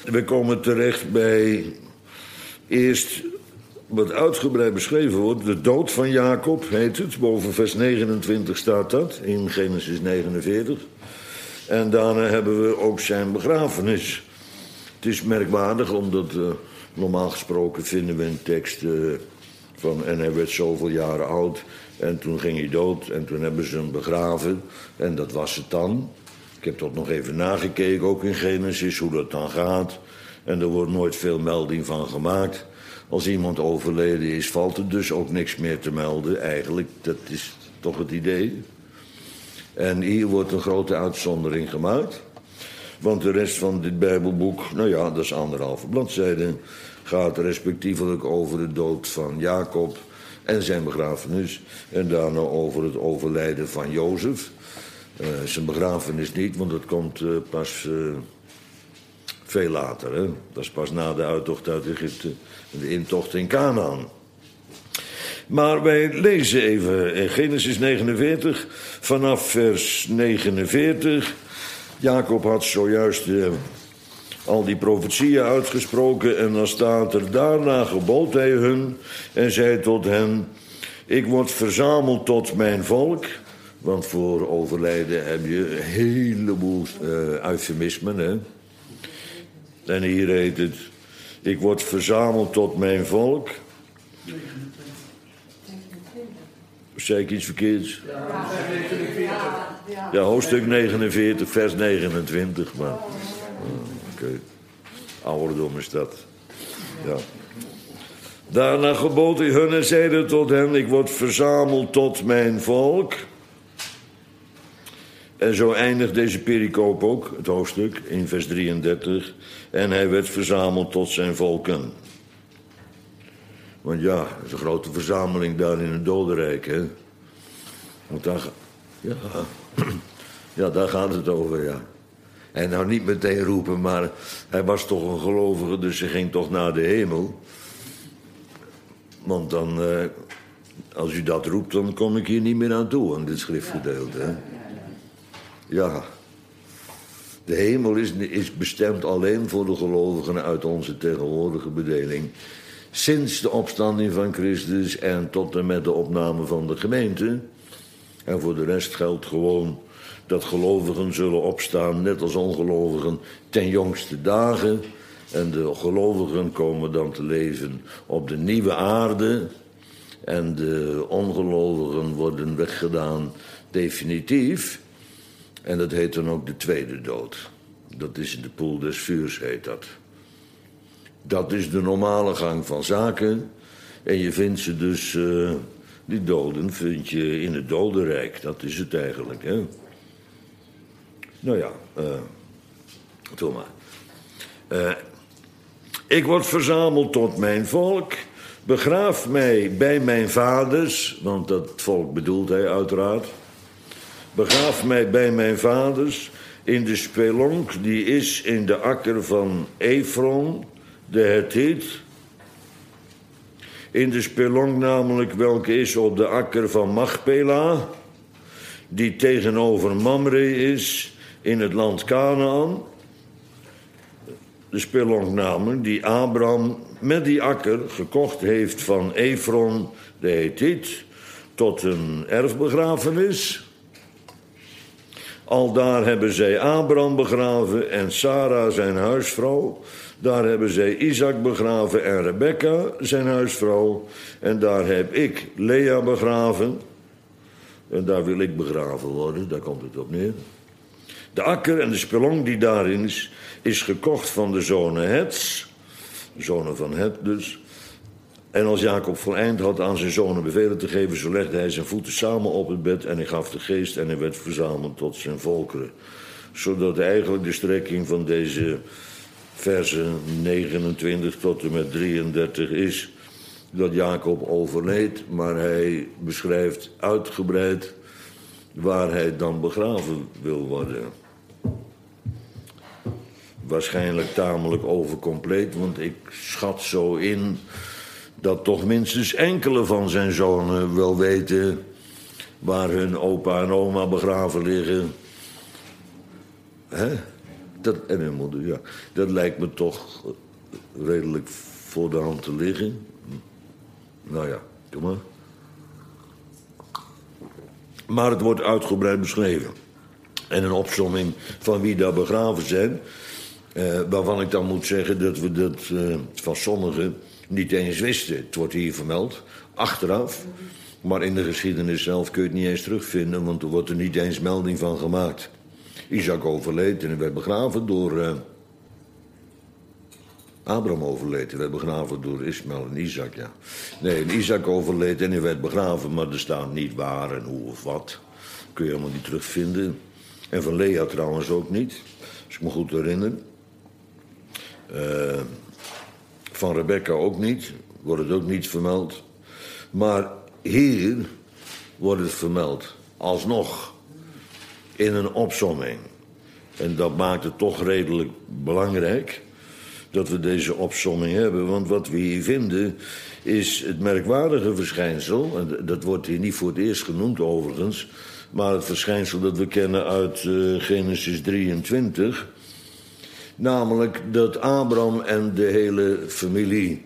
We komen terecht bij eerst wat uitgebreid beschreven wordt. De dood van Jacob heet het. Boven vers 29 staat dat, in Genesis 49. En daarna hebben we ook zijn begrafenis. Het is merkwaardig, omdat normaal gesproken vinden we een tekst van... en hij werd zoveel jaren oud en toen ging hij dood en toen hebben ze hem begraven. En dat was het dan. Ik heb dat nog even nagekeken, ook in Genesis, hoe dat dan gaat. En er wordt nooit veel melding van gemaakt. Als iemand overleden is, valt er dus ook niks meer te melden. Eigenlijk, dat is toch het idee. En hier wordt een grote uitzondering gemaakt. Want de rest van dit Bijbelboek, nou ja, dat is 1,5 bladzijde... gaat respectievelijk over de dood van Jacob en zijn begrafenis. En daarna over het overlijden van Jozef. Zijn begrafenis niet, want dat komt pas veel later. Hè? Dat is pas na de uittocht uit Egypte en de intocht in Kanaan. Maar wij lezen even in Genesis 49, vanaf vers 49. Jacob had zojuist al die profetieën uitgesproken en dan staat er: daarna gebood hij hun en zei tot hen: ik word verzameld tot mijn volk. Want voor overlijden heb je een heleboel eufemismen. Hè? En hier heet het: ik word verzameld tot mijn volk. Zeg ik iets verkeerds? Ja, hoofdstuk 49, vers 29. Maar oké. Ouderdom is dat. Ja. Daarna gebood hij hun en zeide tot hen: ik word verzameld tot mijn volk. En zo eindigt deze pericoop ook, het hoofdstuk, in vers 33. En hij werd verzameld tot zijn volken. Want ja, er is een grote verzameling daar in het dodenrijk, hè. Want daar, ja, daar gaat het over, ja. En nou niet meteen roepen, maar hij was toch een gelovige, dus hij ging toch naar de hemel. Want dan, als u dat roept, dan kom ik hier niet meer aan toe, aan dit schriftgedeelte, hè. Ja, de hemel is bestemd alleen voor de gelovigen uit onze tegenwoordige bedeling. Sinds de opstanding van Christus en tot en met de opname van de gemeente. En voor de rest geldt gewoon dat gelovigen zullen opstaan, net als ongelovigen, ten jongste dagen. En de gelovigen komen dan te leven op de nieuwe aarde. En de ongelovigen worden weggedaan definitief. En dat heet dan ook de tweede dood. Dat is de poel des vuurs, heet dat. Dat is de normale gang van zaken. En je vindt ze dus, die doden vind je in het dodenrijk. Dat is het eigenlijk, hè. Nou ja, doe maar. Ik word verzameld tot mijn volk. Begraaf mij bij mijn vaders. Want dat volk bedoelt hij uiteraard. Begraaf mij bij mijn vaders in de spelonk die is in de akker van Efron, de Hethiet. In de spelonk namelijk welke is op de akker van Machpela, die tegenover Mamre is in het land Kanaan. De spelonk namelijk die Abraham met die akker gekocht heeft van Efron, de Hethiet, tot een erfbegrafenis. Aldaar hebben zij Abraham begraven en Sarah zijn huisvrouw. Daar hebben zij Isaac begraven en Rebekka zijn huisvrouw. En daar heb ik Lea begraven. En daar wil ik begraven worden, daar komt het op neer. De akker en de spelonk die daarin is gekocht van de zonen Hets. De zonen van Het dus. En als Jacob voleind had aan zijn zonen bevelen te geven, zo legde hij zijn voeten samen op het bed en hij gaf de geest en hij werd verzameld tot zijn volkeren. Zodat eigenlijk de strekking van deze versen 29 tot en met 33 is dat Jacob overleed, maar hij beschrijft uitgebreid waar hij dan begraven wil worden. Waarschijnlijk tamelijk overcompleet, want ik schat zo in dat toch minstens enkele van zijn zonen wel weten waar hun opa en oma begraven liggen. Hè? En hun moeder, ja. Dat lijkt me toch redelijk voor de hand te liggen. Nou ja, doe maar. Maar het wordt uitgebreid beschreven. En een opsomming van wie daar begraven zijn. Waarvan ik dan moet zeggen dat we dat van sommigen niet eens wisten. Het wordt hier vermeld, achteraf. Maar in de geschiedenis zelf kun je het niet eens terugvinden, want er wordt er niet eens melding van gemaakt. Isaac overleed en hij werd begraven door... Abraham overleed, hij werd begraven door Ismaël en Isaac, ja. Nee, en Isaac overleed en hij werd begraven, maar er staat niet waar en hoe of wat. Kun je helemaal niet terugvinden. En van Lea trouwens ook niet, als ik me goed herinner. Van Rebecca ook niet, wordt het ook niet vermeld. Maar hier wordt het vermeld, alsnog, in een opsomming. En dat maakt het toch redelijk belangrijk dat we deze opsomming hebben. Want wat we hier vinden is het merkwaardige verschijnsel... en dat wordt hier niet voor het eerst genoemd overigens... maar het verschijnsel dat we kennen uit Genesis 23... namelijk dat Abraham en de hele familie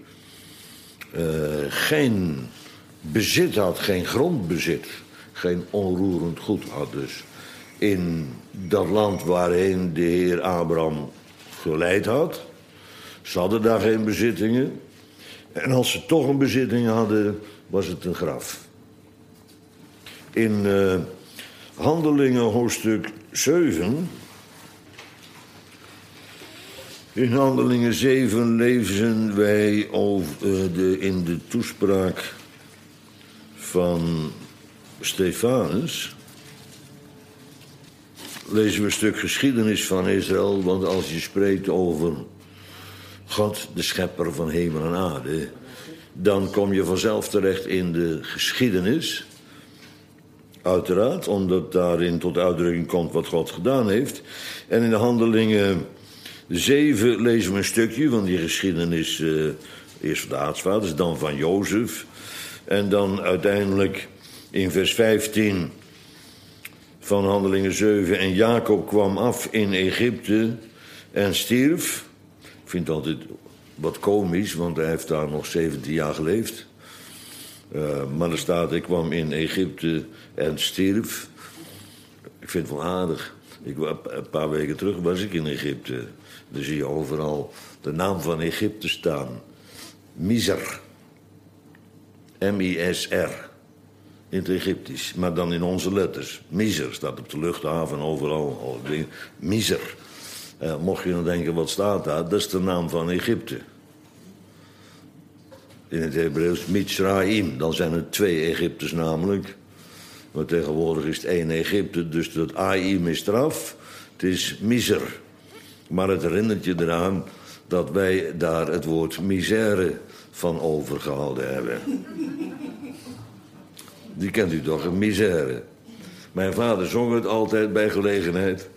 geen bezit had, geen grondbezit... geen onroerend goed had dus... in dat land waarheen de heer Abraham geleid had. Ze hadden daar geen bezittingen. En als ze toch een bezitting hadden, was het een graf. In Handelingen hoofdstuk 7... In Handelingen 7 lezen wij in de toespraak van Stefanus... lezen we een stuk geschiedenis van Israël. Want als je spreekt over God, de schepper van hemel en aarde... dan kom je vanzelf terecht in de geschiedenis. Uiteraard, omdat daarin tot uitdrukking komt wat God gedaan heeft. En in de Handelingen 7 lezen we een stukje van die geschiedenis... eerst van de aartsvaders, dan van Jozef. En dan uiteindelijk in vers 15 van Handelingen 7... en Jacob kwam af in Egypte en stierf... Ik vind het altijd wat komisch, want hij heeft daar nog 17 jaar geleefd. Maar er staat, ik kwam in Egypte en stierf. Ik vind het wel aardig. Een paar weken terug was ik in Egypte. Dan zie je overal de naam van Egypte staan. Misr. M-I-S-R. In het Egyptisch, maar dan in onze letters. Misr staat op de luchthaven overal. Misr. Mocht je dan denken, wat staat daar? Dat is de naam van Egypte. In het Hebreeuws Mitzraim. Dan zijn er 2 Egyptes namelijk. Maar tegenwoordig is het 1 Egypte. Dus dat Aim is eraf. Het is Misr. Maar het herinnert je eraan dat wij daar het woord misère van overgehouden hebben. Die kent u toch, een misère. Mijn vader zong het altijd bij gelegenheid.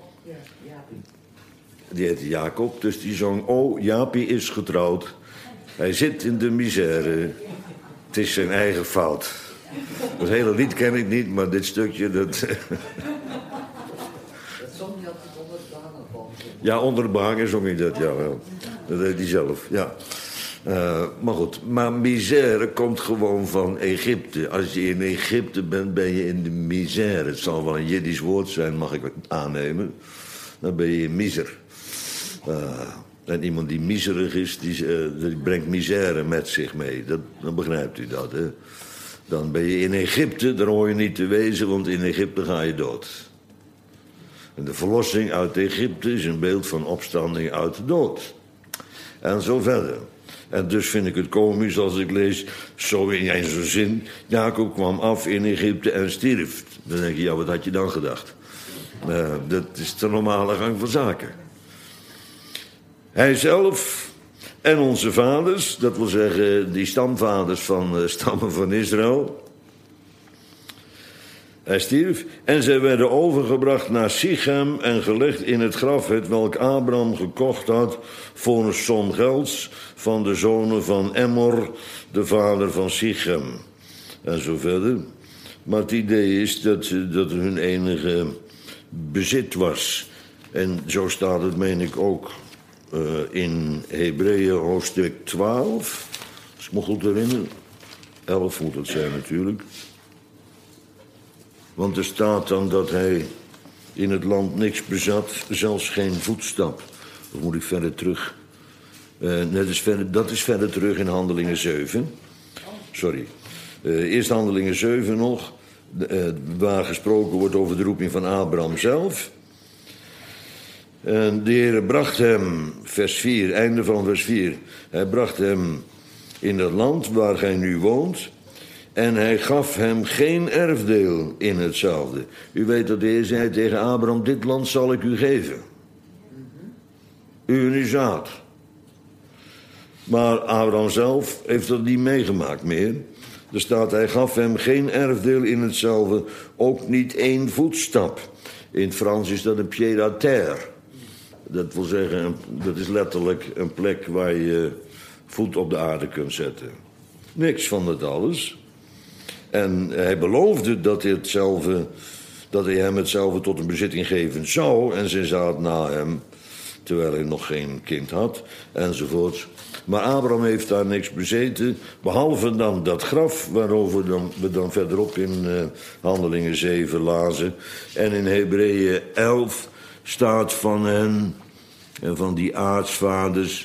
Die heette Jacob, dus die zong... Oh, Jaapie is getrouwd. Hij zit in de misère. Het is zijn eigen fout. Dat hele lied ken ik niet, maar dit stukje... Dat zong je altijd onder de behangenboom? Ja, onder de behanger zong hij dat, jawel. Dat deed hij zelf, ja. Maar goed, maar misère komt gewoon van Egypte. Als je in Egypte bent, ben je in de misère. Het zal wel een Jiddisch woord zijn, mag ik aannemen. Dan ben je in miser. En iemand die miserig is, die brengt misère met zich mee. Dan begrijpt u dat, hè. Dan ben je in Egypte, daar hoor je niet te wezen, want in Egypte ga je dood. En de verlossing uit Egypte is een beeld van opstanding uit de dood. En zo verder. En dus vind ik het komisch als ik lees, zo in zo'n zin... Jacob kwam af in Egypte en stierf. Dan denk je, ja, wat had je dan gedacht? Dat is de normale gang van zaken. Hij zelf en onze vaders, dat wil zeggen die stamvaders van stammen van Israël... Hij stierf en zij werden overgebracht naar Sichem en gelegd in het graf... hetwelk Abraham gekocht had voor een som gelds... van de zonen van Emmor, de vader van Sichem. En zo verder. Maar het idee is dat hun enige bezit was. En zo staat het, meen ik, ook in Hebreeën hoofdstuk 12. Als ik me goed herinner. 11 moet het zijn natuurlijk. Want er staat dan dat hij in het land niks bezat, zelfs geen voetstap. Of moet ik verder terug? Dat is verder terug in Handelingen 7. Sorry. Eerst Handelingen 7 nog. Waar gesproken wordt over de roeping van Abraham zelf. En de Heer bracht hem, vers 4, einde van vers 4. Hij bracht hem in het land waar gij nu woont. En hij gaf hem geen erfdeel in hetzelfde. U weet dat de Heer zei tegen Abraham: dit land zal ik u geven. U en uw zaad. Maar Abraham zelf heeft dat niet meegemaakt meer. Er staat, hij gaf hem geen erfdeel in hetzelfde, ook niet één voetstap. In het Frans is dat een pied à terre. Dat wil zeggen, dat is letterlijk een plek waar je voet op de aarde kunt zetten. Niks van dat alles. En hij beloofde dat hij hem hetzelfde tot een bezitting geven zou. En zijn zaad na hem, terwijl hij nog geen kind had, enzovoort. Maar Abraham heeft daar niks bezeten, behalve dan dat graf, waarover we dan verderop in Handelingen 7 lazen. En in Hebreeën 11 staat van hen, en van die aartsvaders,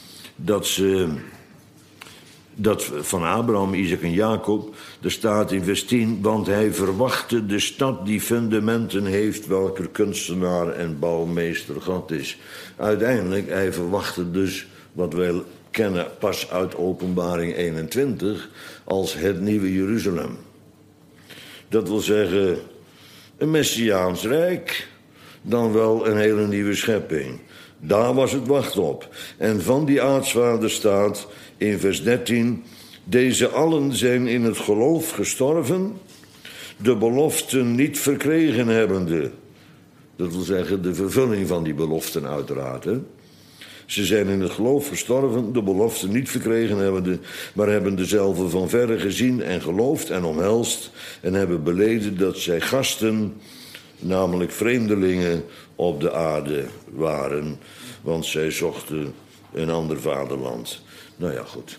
dat van Abraham, Isaac en Jacob, er staat in vers 10, want hij verwachtte de stad die fundamenten heeft, welker kunstenaar en bouwmeester God is. Uiteindelijk, hij verwachtte dus wat wij kennen pas uit Openbaring 21 als het nieuwe Jeruzalem. Dat wil zeggen, een Messiaans rijk, dan wel een hele nieuwe schepping. Daar was het wacht op. En van die aartsvader staat in vers 13, deze allen zijn in het geloof gestorven, de beloften niet verkregen hebbende. Dat wil zeggen, de vervulling van die beloften uiteraard. Hè? Ze zijn in het geloof gestorven, de beloften niet verkregen hebbende, maar hebben dezelfde van verre gezien en geloofd en omhelst en hebben beleden dat zij gasten, namelijk vreemdelingen, op de aarde waren, want zij zochten een ander vaderland. Nou ja, goed.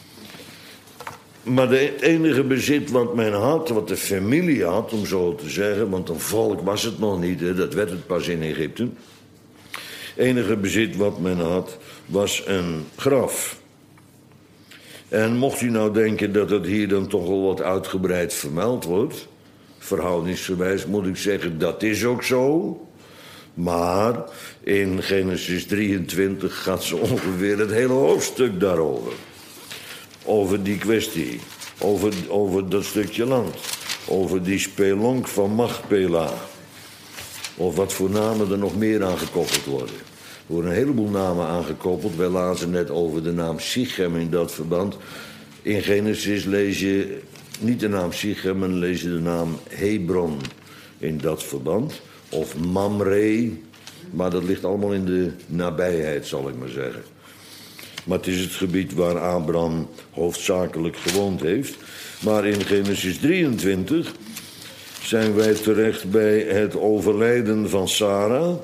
Maar het enige bezit wat men had, wat de familie had, om zo te zeggen, want een volk was het nog niet, hè, dat werd het pas in Egypte. Het enige bezit wat men had, was een graf. En mocht u nou denken dat het hier dan toch wel wat uitgebreid vermeld wordt, verhoudingsgewijs moet ik zeggen, dat is ook zo. Maar in Genesis 23 gaat ze ongeveer het hele hoofdstuk daarover. Over die kwestie. Over dat stukje land. Over die spelonk van Machpela. Of wat voor namen er nog meer aangekoppeld worden. Er worden een heleboel namen aangekoppeld. Wij lazen net over de naam Sichem in dat verband. In Genesis lees je niet de naam Sichem, maar lees je de naam Hebron in dat verband. Of Mamre, maar dat ligt allemaal in de nabijheid, zal ik maar zeggen. Maar het is het gebied waar Abraham hoofdzakelijk gewoond heeft. Maar in Genesis 23 zijn wij terecht bij het overlijden van Sarah.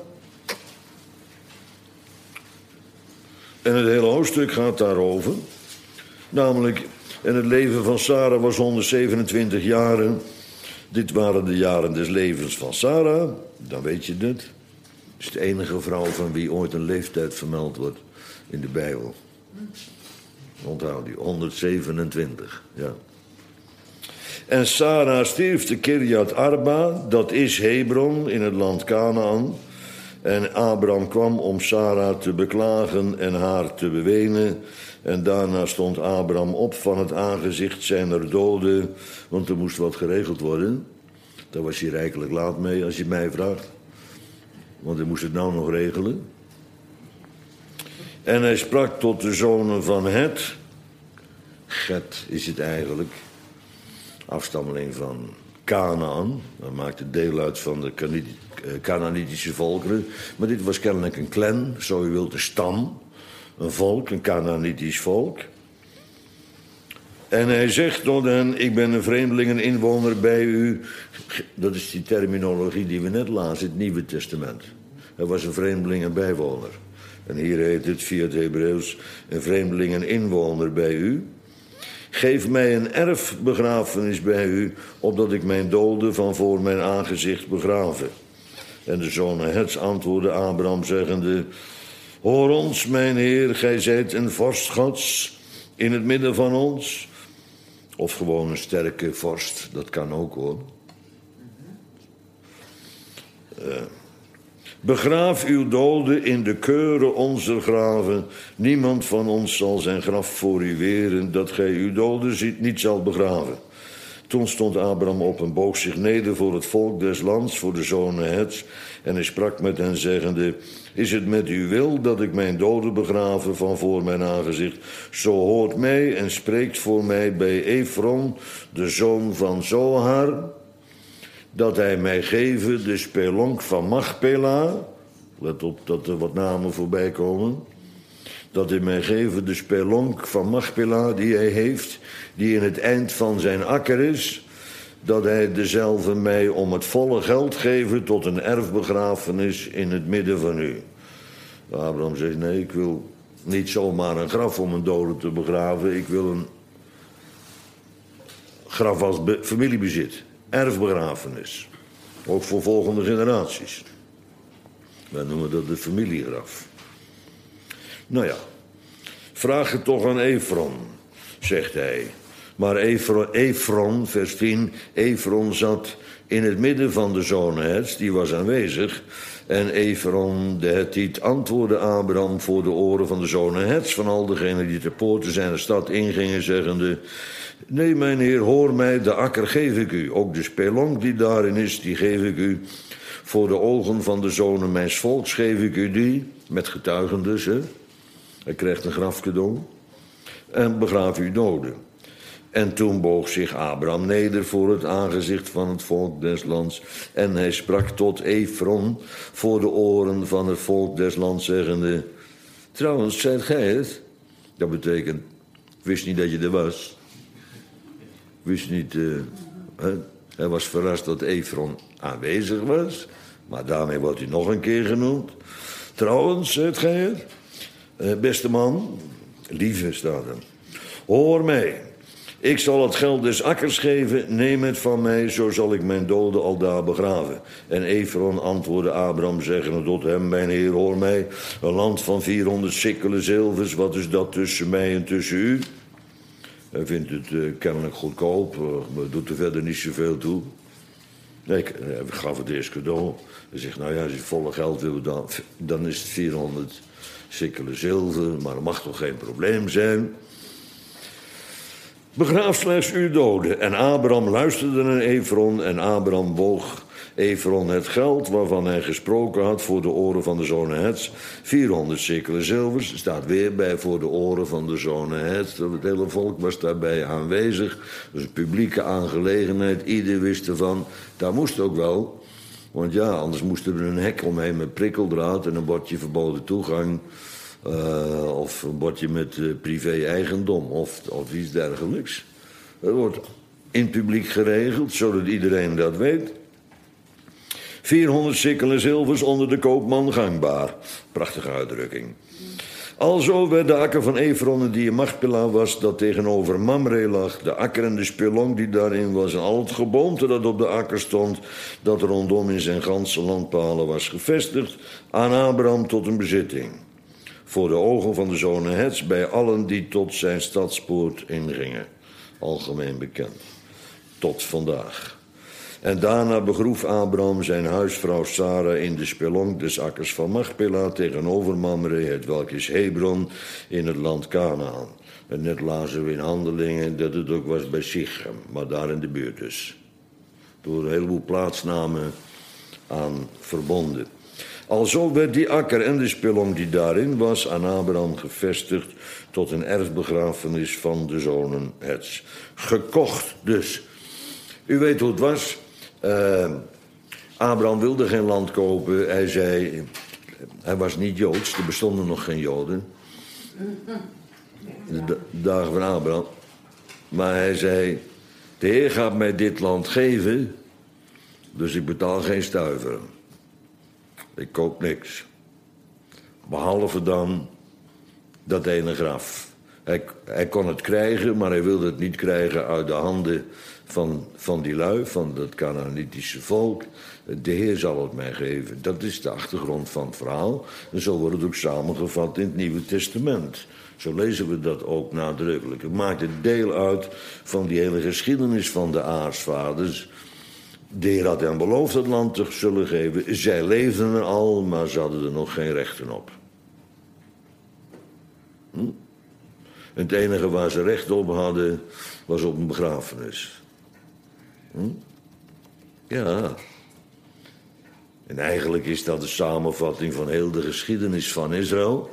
En het hele hoofdstuk gaat daarover. Namelijk, en het leven van Sarah was 127 jaren. Dit waren de jaren des levens van Sarah. Dan weet je het. Het is de enige vrouw van wie ooit een leeftijd vermeld wordt in de Bijbel. Onthoud die, 127, ja. En Sarah stierf te Kirjat Arba, dat is Hebron in het land Kanaan. En Abraham kwam om Sarah te beklagen en haar te bewenen. En daarna stond Abraham op van het aangezicht zijner doden, want er moest wat geregeld worden. Daar was hij rijkelijk laat mee, als je mij vraagt. Want hij moest het nou nog regelen. En hij sprak tot de zonen van Het. Het is het eigenlijk. Afstammeling van Kanaan. Dat maakte deel uit van de Kanaanitische volkeren. Maar dit was kennelijk een clan, zo u wilt, een stam. Een volk, een Kanaanitisch volk. En hij zegt tot hen, ik ben een vreemdeling en inwoner bij u. Dat is die terminologie die we net lazen, het Nieuwe Testament. Hij was een vreemdeling en bijwoner. En hier heet het via het Hebreeuws een vreemdeling en inwoner bij u. Geef mij een erfbegrafenis bij u, opdat ik mijn doden van voor mijn aangezicht begraven. En de zonen Hets antwoordde Abraham zeggende: Hoor ons, mijn heer, gij zijt een vorst Gods in het midden van ons. Of gewoon een sterke vorst, dat kan ook hoor. Begraaf uw doden in de keuren onzer graven. Niemand van ons zal zijn graf voor u weren, dat gij uw doden niet zal begraven. Toen stond Abraham op en boog zich neder voor het volk des lands, voor de zonen Hets. En hij sprak met hen zeggende: Is het met uw wil dat ik mijn doden begraven van voor mijn aangezicht? Zo hoort mij en spreekt voor mij bij Efron, de zoon van Zohar, dat hij mij geven de spelonk van Machpela. Let op dat er wat namen voorbij komen. Dat hij mij geven de spelonk van Machpela die hij heeft, die in het eind van zijn akker is, dat hij dezelfde mij om het volle geld geven tot een erfbegrafenis in het midden van u. Abraham zegt: nee, ik wil niet zomaar een graf om een dode te begraven. Ik wil een graf als familiebezit. Erfbegrafenis. Ook voor volgende generaties. Wij noemen dat de familiegraf. Nou ja, vraag het toch aan Efron, zegt hij. Maar Efron, vers 10, Efron zat in het midden van de zonen Hets, die was aanwezig. En Efron de Hethiet antwoordde Abraham voor de oren van de zonen Hets, van al degenen die ter poorten zijn de stad ingingen, zeggende: Nee, mijn heer, hoor mij, de akker geef ik u. Ook de spelonk die daarin is, die geef ik u. Voor de ogen van de zonen mijns volks geef ik u die. Met getuigen dus, hè. Hij krijgt een grafcadeau. En begraaf uw doden. En toen boog zich Abraham neder voor het aangezicht van het volk des lands. En hij sprak tot Efron voor de oren van het volk des lands, zeggende: Trouwens, zijt gij het? Dat betekent, ik wist niet dat je er was. Wist niet, hij was verrast dat Efron aanwezig was. Maar daarmee wordt hij nog een keer genoemd. Trouwens, zegt gij het? Beste man, lieve staat er. Hoor mij, ik zal het geld des akkers geven, neem het van mij, zo zal ik mijn doden aldaar begraven. En Efron antwoordde Abraham, zeggende tot hem: Mijn heer, hoor mij, een land van 400 sikkelen zilvers, wat is dat tussen mij en tussen u? Hij vindt het kennelijk goedkoop, maar doet er verder niet zoveel toe. Nee, ik gaf het eerst cadeau. Hij zegt: nou ja, als je volle geld wil, dan is het 400 sikkelen zilver, maar dat mag toch geen probleem zijn. Begraaf slechts uw doden. En Abraham luisterde naar Efron en Abraham boog Efron het geld waarvan hij gesproken had voor de oren van de zonen Hets. 400 sikkelen zilvers, staat weer bij voor de oren van de zonen Hets. Het hele volk was daarbij aanwezig. Dus een publieke aangelegenheid, ieder wist ervan. Daar moest ook wel, want ja, anders moesten er een hek omheen met prikkeldraad en een bordje verboden toegang. Of een bordje met privé-eigendom of iets dergelijks. Dat wordt in het publiek geregeld, zodat iedereen dat weet. 400 sikkelen zilvers onder de koopman gangbaar. Prachtige uitdrukking. Alzo werd de akker van Efron, die in Machpela was, dat tegenover Mamre lag, de akker en de spelonk die daarin was, en al het geboomte dat op de akker stond, dat rondom in zijn ganse landpalen was gevestigd, aan Abraham tot een bezitting. Voor de ogen van de zonen Hets, bij allen die tot zijn stadspoort ingingen. Algemeen bekend. Tot vandaag. En daarna begroef Abraham zijn huisvrouw Sarah in de spelonk des akkers van Machpela tegenover Mamre, hetwelk is Hebron, in het land Kanaan. En net lazen we in Handelingen dat het ook was bij Sichem, maar daar in de buurt dus. Door een heleboel plaatsnamen aan verbonden. Alzo werd die akker en de spelonk die daarin was aan Abraham gevestigd tot een erfbegrafenis van de zonen Hets. Gekocht dus. U weet hoe het was. Abraham wilde geen land kopen. Hij zei, hij was niet Joods, er bestonden nog geen Joden. De dagen van Abraham. Maar hij zei, de Heer gaat mij dit land geven, dus ik betaal geen stuiver. Ik koop niks. Behalve dan dat ene graf. Hij kon het krijgen, maar hij wilde het niet krijgen uit de handen van die lui, van dat Canaanitische volk. De Heer zal het mij geven. Dat is de achtergrond van het verhaal. En zo wordt het ook samengevat in het Nieuwe Testament. Zo lezen we dat ook nadrukkelijk. Het maakt het deel uit van die hele geschiedenis van de aartsvaders. De Heer had hen beloofd het land te zullen geven. Zij leefden er al, maar ze hadden er nog geen rechten op. En het enige waar ze recht op hadden, was op een begrafenis. Ja. En eigenlijk is dat de samenvatting van heel de geschiedenis van Israël.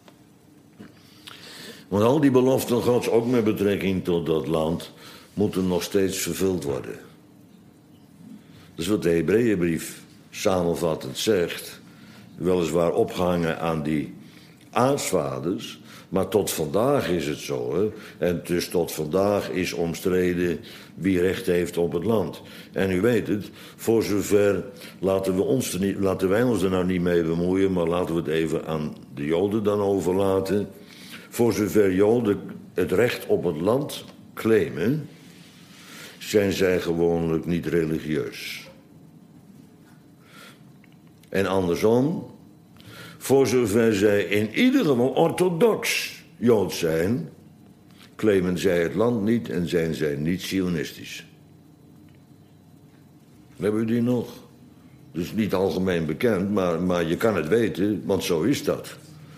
Want al die beloften Gods, ook met betrekking tot dat land, moeten nog steeds vervuld worden. Dat is wat de Hebreeënbrief samenvattend zegt. Weliswaar opgehangen aan die aartsvaders, maar tot vandaag is het zo. Hè? En dus tot vandaag is omstreden wie recht heeft op het land. En u weet het, voor zover laten wij ons er nou niet mee bemoeien, maar laten we het even aan de Joden dan overlaten. Voor zover Joden het recht op het land claimen, zijn zij gewoonlijk niet religieus. En andersom, voor zover zij in ieder geval orthodox Joods zijn, claimen zij het land niet en zijn zij niet Zionistisch. Hebben u die nog? Dus niet algemeen bekend, maar je kan het weten, want zo is dat.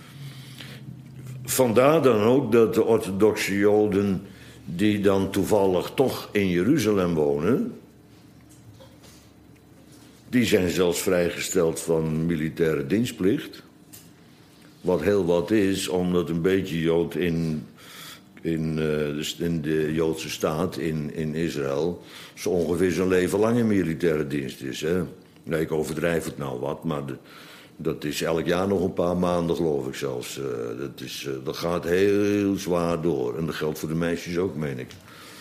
Vandaar dan ook dat de orthodoxe Joden die dan toevallig toch in Jeruzalem wonen, die zijn zelfs vrijgesteld van militaire dienstplicht. Wat heel wat is, omdat een beetje Jood in de Joodse staat, in Israël, zo ongeveer zijn leven lang in militaire dienst is. Hè? Nee, ik overdrijf het nou wat, maar dat is elk jaar nog een paar maanden, geloof ik zelfs. Dat gaat heel zwaar door. En dat geldt voor de meisjes ook, meen ik.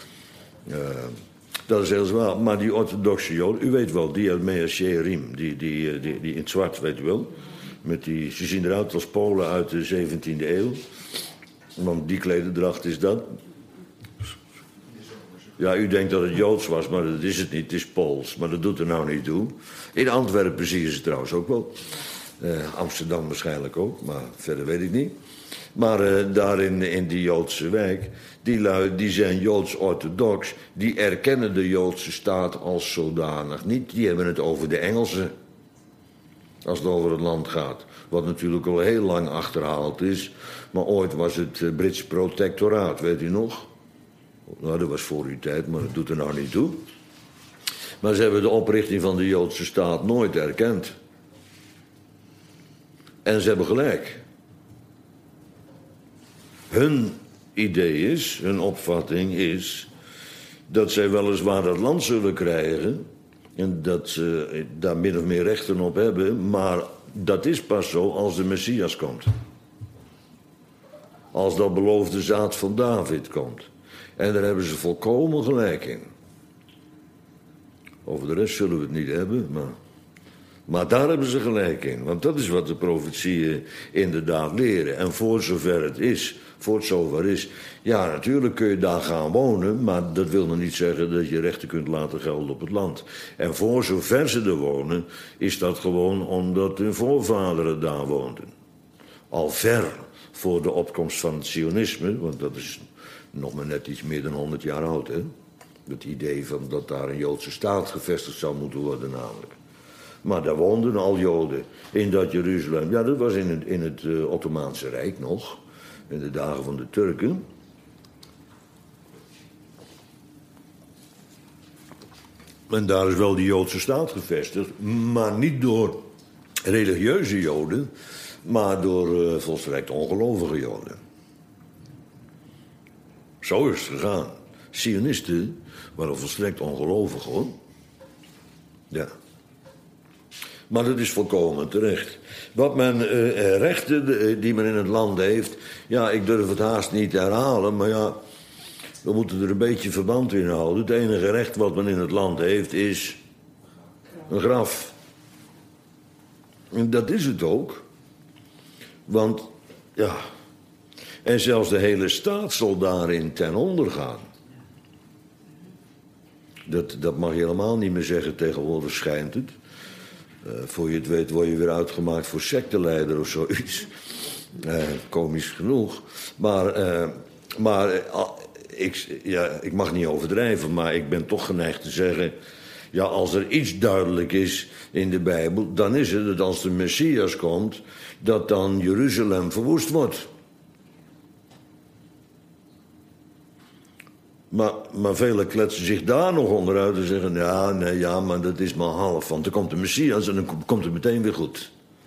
Dat is heel zwaar. Maar die orthodoxe Joden, u weet wel, die uit Mea Shearim, die in het zwart, weet u wel. Ze zien eruit als Polen uit de 17e eeuw. Want die klederdracht is dat. Ja, u denkt dat het Joods was, maar dat is het niet. Het is Pools, maar dat doet er nou niet toe. In Antwerpen zie je ze trouwens ook wel. Amsterdam waarschijnlijk ook, maar verder weet ik niet. Maar daar in die Joodse wijk, die lui die zijn Joods-orthodox, die erkennen de Joodse staat als zodanig niet. Die hebben het over de Engelsen, als het over het land gaat. Wat natuurlijk al heel lang achterhaald is. Maar ooit was het Brits protectoraat, weet u nog? Nou, dat was voor uw tijd, maar dat doet er nou niet toe. Maar ze hebben de oprichting van de Joodse staat nooit erkend. En ze hebben gelijk. Hun idee is, hun opvatting is, dat zij weliswaar dat land zullen krijgen en dat ze daar min of meer rechten op hebben, maar dat is pas zo als de Messias komt. Als dat beloofde zaad van David komt. En daar hebben ze volkomen gelijk in. Over de rest zullen we het niet hebben, maar daar hebben ze gelijk in. Want dat is wat de profetieën inderdaad leren. En voor zover het is, ja, natuurlijk kun je daar gaan wonen, maar dat wil nog niet zeggen dat je rechten kunt laten gelden op het land. En voor zover ze er wonen, is dat gewoon omdat hun voorvaderen daar woonden. Al ver voor de opkomst van het Zionisme, want dat is nog maar net iets meer dan 100 jaar oud, hè? Het idee van dat daar een Joodse staat gevestigd zou moeten worden namelijk. Maar daar woonden al Joden in dat Jeruzalem. Ja, dat was in het Ottomaanse Rijk nog. In de dagen van de Turken. En daar is wel die Joodse staat gevestigd. Maar niet door religieuze Joden. Maar door volstrekt ongelovige Joden. Zo is het gegaan. Zionisten waren volstrekt ongelovig, hoor. Ja. Maar dat is volkomen terecht. Wat rechten die men in het land heeft, ja, ik durf het haast niet te herhalen, maar ja, we moeten er een beetje verband in houden. Het enige recht wat men in het land heeft is een graf. En dat is het ook. Want, ja... En zelfs de hele staat zal daarin ten onder gaan. Dat mag je helemaal niet meer zeggen, tegenwoordig schijnt het. Voor je het weet word je weer uitgemaakt voor secteleider of zoiets. Komisch genoeg. Maar ik mag niet overdrijven, maar ik ben toch geneigd te zeggen... Ja, als er iets duidelijk is in de Bijbel... dan is het dat als de Messias komt... dat dan Jeruzalem verwoest wordt. Maar velen kletsen zich daar nog onderuit en zeggen... ja, maar dat is maar half. Want dan komt de Messias en dan komt het meteen weer goed.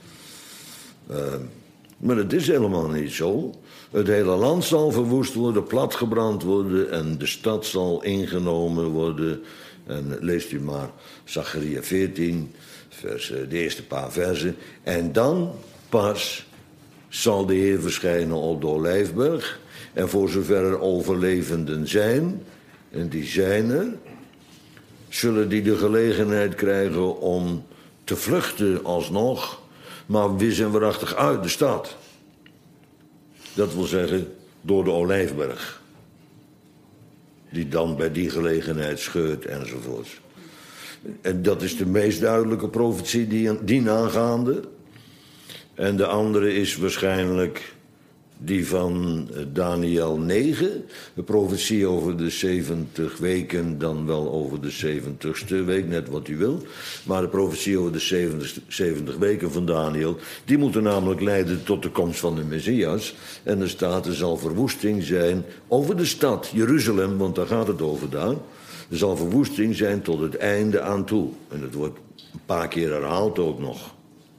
Maar dat is helemaal niet zo. Het hele land zal verwoest worden, platgebrand worden... en de stad zal ingenomen worden. En leest u maar Zacharia 14, de eerste paar versen. En dan pas zal de Heer verschijnen op de Olijfberg... En voor zover er overlevenden zijn, en die zijn er... zullen die de gelegenheid krijgen om te vluchten alsnog... maar wis en waarachtig uit de stad. Dat wil zeggen, door de Olijfberg. Die dan bij die gelegenheid scheurt enzovoorts. En dat is de meest duidelijke profetie die aangaande. En de andere is waarschijnlijk... die van Daniel 9, de profetie over de 70 weken... dan wel over de 70ste week, net wat u wil. Maar de profetie over de 70 weken van Daniel... die moeten namelijk leiden tot de komst van de Messias. En er staat, er zal verwoesting zijn over de stad Jeruzalem... want daar gaat het over daar. Er zal verwoesting zijn tot het einde aan toe. En dat wordt een paar keer herhaald ook nog.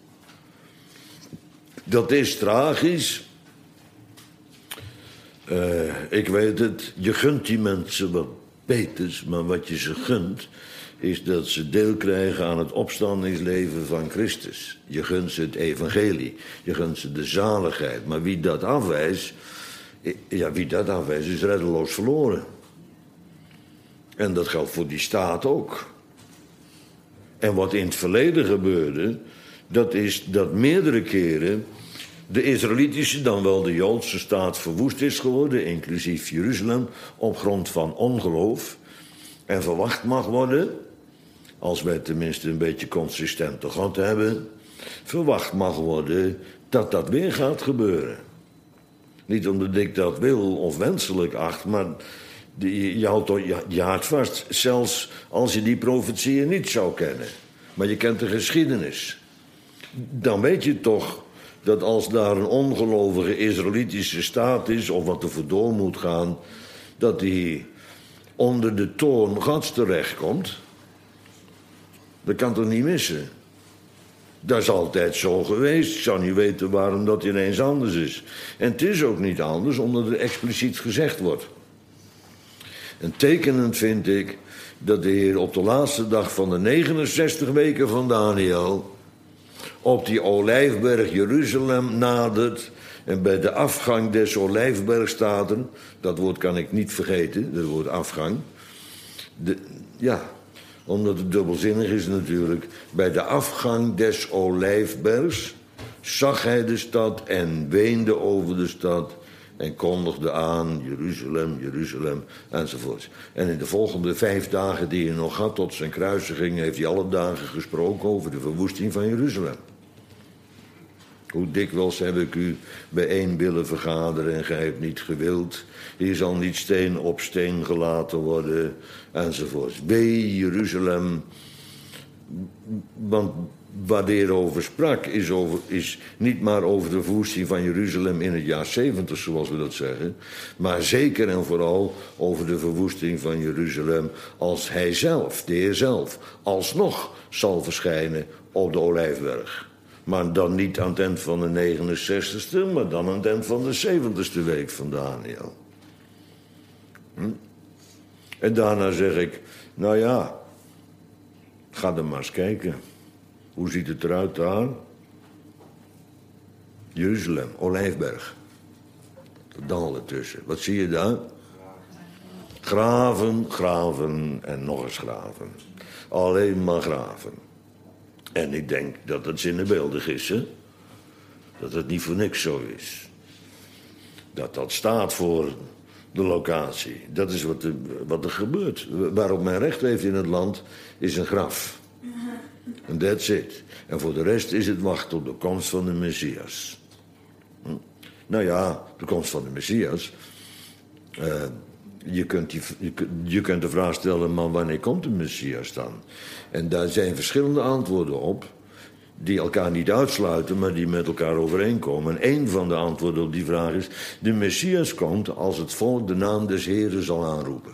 Dat is tragisch... ik weet het, je gunt die mensen wat beters... maar wat je ze gunt, is dat ze deel krijgen aan het opstandingsleven van Christus. Je gunt ze het evangelie, je gunt ze de zaligheid. Maar wie dat afwijst, is reddeloos verloren. En dat geldt voor die staat ook. En wat in het verleden gebeurde, dat is dat meerdere keren... de Israëlitische, dan wel de Joodse staat verwoest is geworden... inclusief Jeruzalem, op grond van ongeloof... en verwacht mag worden... als wij tenminste een beetje consistente God hebben... verwacht mag worden dat dat weer gaat gebeuren. Niet omdat ik dat wil of wenselijk acht... maar je houdt je hart vast, zelfs als je die profetieën niet zou kennen. Maar je kent de geschiedenis. Dan weet je toch... dat als daar een ongelovige Israëlitische staat is... of wat er voor door moet gaan... dat die onder de toorn Gods terechtkomt. Dat kan toch niet missen? Dat is altijd zo geweest. Ik zou niet weten waarom dat ineens anders is. En het is ook niet anders, omdat er expliciet gezegd wordt. En tekenend vind ik dat de Heer op de laatste dag van de 69 weken van Daniel... op die Olijfberg Jeruzalem nadert... en bij de afgang des Olijfbergstaten... dat woord kan ik niet vergeten, dat woord afgang... omdat het dubbelzinnig is natuurlijk... bij de afgang des Olijfbergs... zag hij de stad en weende over de stad... en kondigde aan, Jeruzalem, Jeruzalem, enzovoort. En in de volgende 5 dagen die hij nog had tot zijn kruisiging... heeft hij alle dagen gesproken over de verwoesting van Jeruzalem. Hoe dikwijls heb ik u bijeen willen vergaderen en gij hebt niet gewild. Hier zal niet steen op steen gelaten worden, enzovoort. Wee Jeruzalem, want waar de Heer over sprak is niet maar over de verwoesting van Jeruzalem in het jaar 70, zoals we dat zeggen. Maar zeker en vooral over de verwoesting van Jeruzalem als hij zelf, de Heer zelf, alsnog zal verschijnen op de Olijfberg. Maar dan niet aan het eind van de 69ste, maar dan aan het eind van de 70ste week van Daniel. En daarna zeg ik, nou ja, ga er maar eens kijken. Hoe ziet het eruit daar? Jeruzalem, Olijfberg. Dat dal ertussen. Wat zie je daar? Graven, graven en nog eens graven. Alleen maar graven. En ik denk dat het zinnebeeldig is, hè? Dat het niet voor niks zo is. Dat staat voor de locatie. Dat is wat er gebeurt. Waarop men recht heeft in het land is een graf. En that's it. En voor de rest is het wachten op de komst van de Messias. Nou ja, de komst van de Messias. Je kunt de vraag stellen, maar wanneer komt de Messias dan? En daar zijn verschillende antwoorden op, die elkaar niet uitsluiten, maar die met elkaar overeenkomen. En één van de antwoorden op die vraag is, de Messias komt als het volk de naam des Heren zal aanroepen.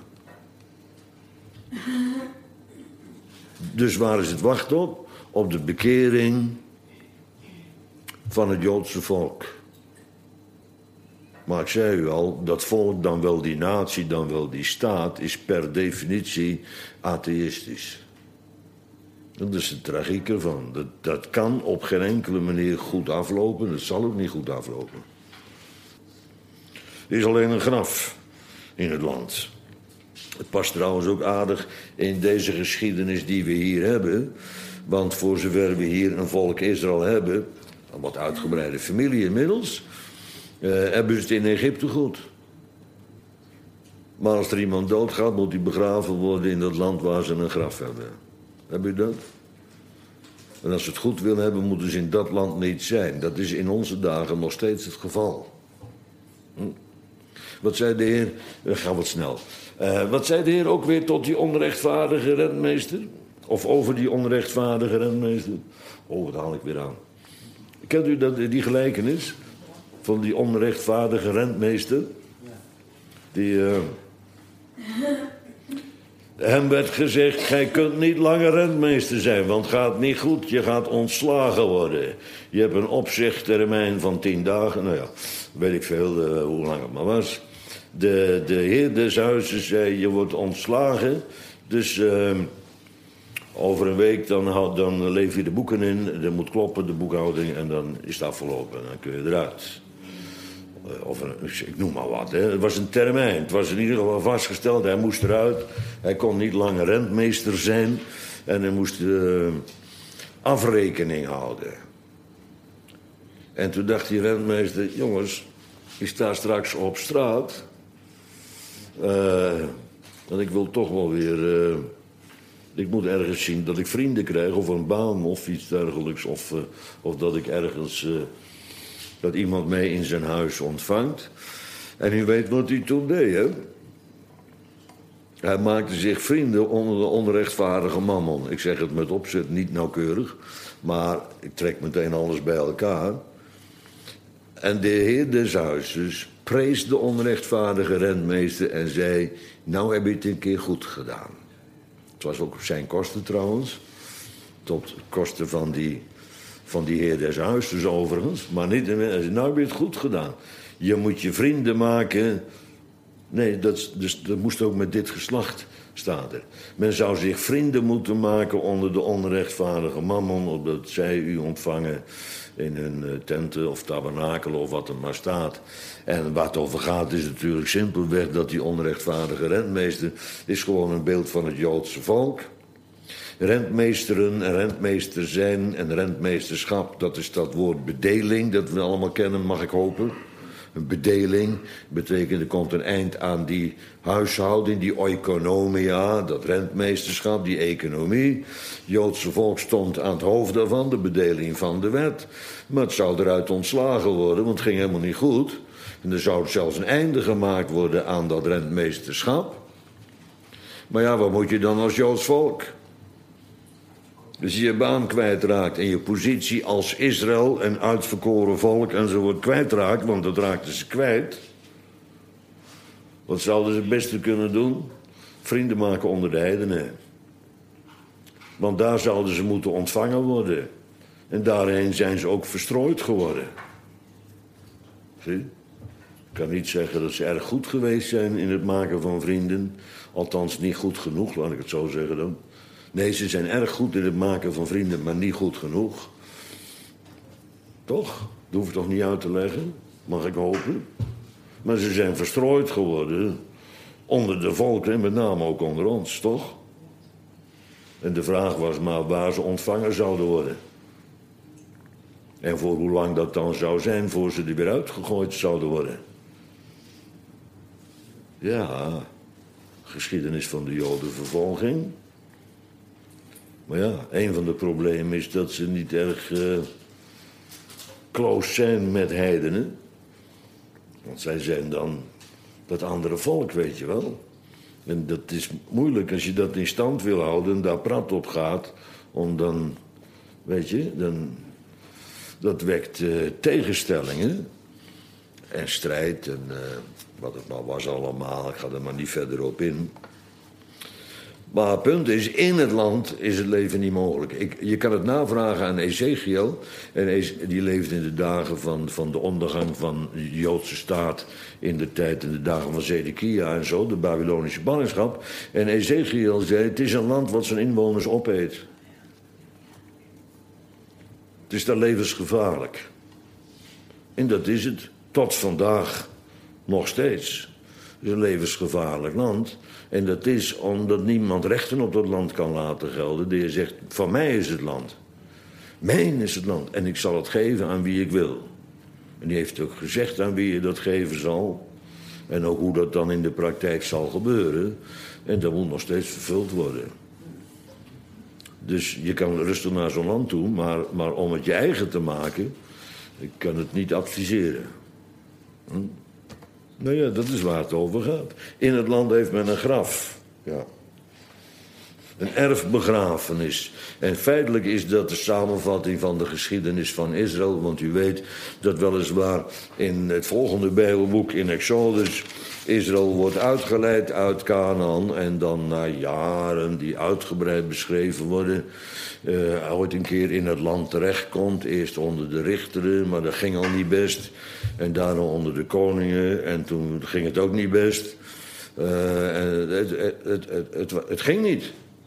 Dus waar is het wachten op? Op de bekering van het Joodse volk. Maar ik zei u al, dat volk, dan wel die natie, dan wel die staat, is per definitie atheïstisch. Dat is de tragiek ervan. Dat kan op geen enkele manier goed aflopen. Dat zal ook niet goed aflopen. Er is alleen een graf in het land. Het past trouwens ook aardig in deze geschiedenis die we hier hebben. Want voor zover we hier een volk Israël hebben, een wat uitgebreide familie inmiddels, hebben ze het in Egypte goed. Maar als er iemand doodgaat, moet hij begraven worden in dat land waar ze een graf hebben. Heb je dat? En als ze het goed willen hebben, moeten ze in dat land niet zijn. Dat is in onze dagen nog steeds het geval. Wat zei de Heer? We gaan wat snel. Wat zei de Heer ook weer tot die onrechtvaardige rentmeester? Of over die onrechtvaardige rentmeester? Oh, wat haal ik weer aan. Kent u die gelijkenis? Van die onrechtvaardige rentmeester? Die... Hem werd gezegd, gij kunt niet langer rentmeester zijn, want het gaat niet goed, je gaat ontslagen worden. Je hebt een opzegtermijn van 10 dagen, nou ja, weet ik veel hoe lang het maar was. De heer des huizes zei, je wordt ontslagen, dus over een week dan lever je de boeken in, er moet kloppen, de boekhouding, en dan is het afgelopen en dan kun je eruit. Ik noem maar wat. Hè. Het was een termijn. Het was in ieder geval vastgesteld. Hij moest eruit. Hij kon niet langer rentmeester zijn. En hij moest afrekening houden. En toen dacht die rentmeester, jongens, ik sta straks op straat. Want ik wil toch wel weer... ik moet ergens zien dat ik vrienden krijg, of een baan of iets dergelijks. Of dat ik ergens... dat iemand mij in zijn huis ontvangt. En u weet wat hij toen deed, hè? Hij maakte zich vrienden onder de onrechtvaardige mammon. Ik zeg het met opzet niet nauwkeurig, maar ik trek meteen alles bij elkaar. En de heer des huizes prees de onrechtvaardige rentmeester en zei, nou heb je het een keer goed gedaan. Het was ook op zijn kosten trouwens, tot kosten van die heer des huizes overigens, maar niet, nou heb je het goed gedaan. Je moet je vrienden maken. Nee, dat moest ook met dit geslacht, staat er. Men zou zich vrienden moeten maken onder de onrechtvaardige mammon, opdat zij u ontvangen in hun tenten of tabernakelen of wat er maar staat. En waar het over gaat is natuurlijk simpelweg dat die onrechtvaardige rentmeester is gewoon een beeld van het Joodse volk. Rentmeesteren en rentmeester zijn en rentmeesterschap, dat is dat woord bedeling, dat we allemaal kennen, mag ik hopen. Een bedeling betekent er komt een eind aan die huishouding, die oikonomia, dat rentmeesterschap, die economie. Het Joodse volk stond aan het hoofd daarvan, de bedeling van de wet. Maar het zou eruit ontslagen worden, want het ging helemaal niet goed. En er zou zelfs een einde gemaakt worden aan dat rentmeesterschap. Maar ja, wat moet je dan als Joods volk? Dus je baan kwijtraakt en je positie als Israël en uitverkoren volk enzovoort kwijtraakt, want dat raakten ze kwijt. Wat zouden ze het beste kunnen doen? Vrienden maken onder de heidenen. Want daar zouden ze moeten ontvangen worden. En daarheen zijn ze ook verstrooid geworden. Zie? Ik kan niet zeggen dat ze erg goed geweest zijn in het maken van vrienden. Althans niet goed genoeg, laat ik het zo zeggen dan. Nee, ze zijn erg goed in het maken van vrienden, maar niet goed genoeg. Toch? Dat hoef ik toch niet uit te leggen? Mag ik hopen. Maar ze zijn verstrooid geworden onder de volken en met name ook onder ons, toch? En de vraag was maar waar ze ontvangen zouden worden. En voor hoe lang dat dan zou zijn voor ze er weer uitgegooid zouden worden. Ja, geschiedenis van de Jodenvervolging. Maar ja, een van de problemen is dat ze niet erg close zijn met heidenen. Want zij zijn dan dat andere volk, weet je wel. En dat is moeilijk als je dat in stand wil houden en daar prat op gaat. Om dan, weet je, dat wekt tegenstellingen. En strijd en wat het maar was allemaal. Ik ga er maar niet verder op in. Maar het punt is, in het land is het leven niet mogelijk. Je kan het navragen aan Ezechiel. En die leefde in de dagen van de ondergang van de Joodse staat. In de tijd, in de dagen van Zedekia en zo, de Babylonische ballingschap. En Ezechiel zei, het is een land wat zijn inwoners opeet. Het is daar levensgevaarlijk. En dat is het tot vandaag nog steeds. Het is een levensgevaarlijk land. En dat is omdat niemand rechten op dat land kan laten gelden. Die zegt, van mij is het land. Mijn is het land. En ik zal het geven aan wie ik wil. En die heeft ook gezegd aan wie je dat geven zal. En ook hoe dat dan in de praktijk zal gebeuren. En dat moet nog steeds vervuld worden. Dus je kan rustig naar zo'n land toe. Maar om het je eigen te maken, ik kan het niet adviseren. Nou ja, dat is waar het over gaat. In het land heeft men een graf. Ja. Een erfbegrafenis. En feitelijk is dat de samenvatting van de geschiedenis van Israël. Want u weet dat weliswaar in het volgende Bijbelboek in Exodus Israël wordt uitgeleid uit Canaan. En dan na jaren die uitgebreid beschreven worden, ooit een keer in het land terechtkomt. Eerst onder de richteren, maar dat ging al niet best. En daarna onder de koningen. En toen ging het ook niet best. Het ging niet.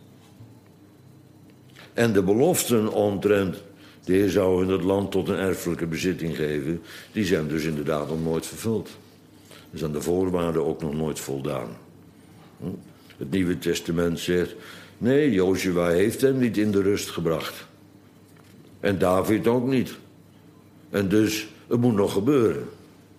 En de beloften omtrent de Heer zou in het land tot een erfelijke bezitting geven, die zijn dus inderdaad nog nooit vervuld. Dus aan de voorwaarden ook nog nooit voldaan. Het Nieuwe Testament zegt, nee, Jozua heeft hem niet in de rust gebracht. En David ook niet. En dus, het moet nog gebeuren.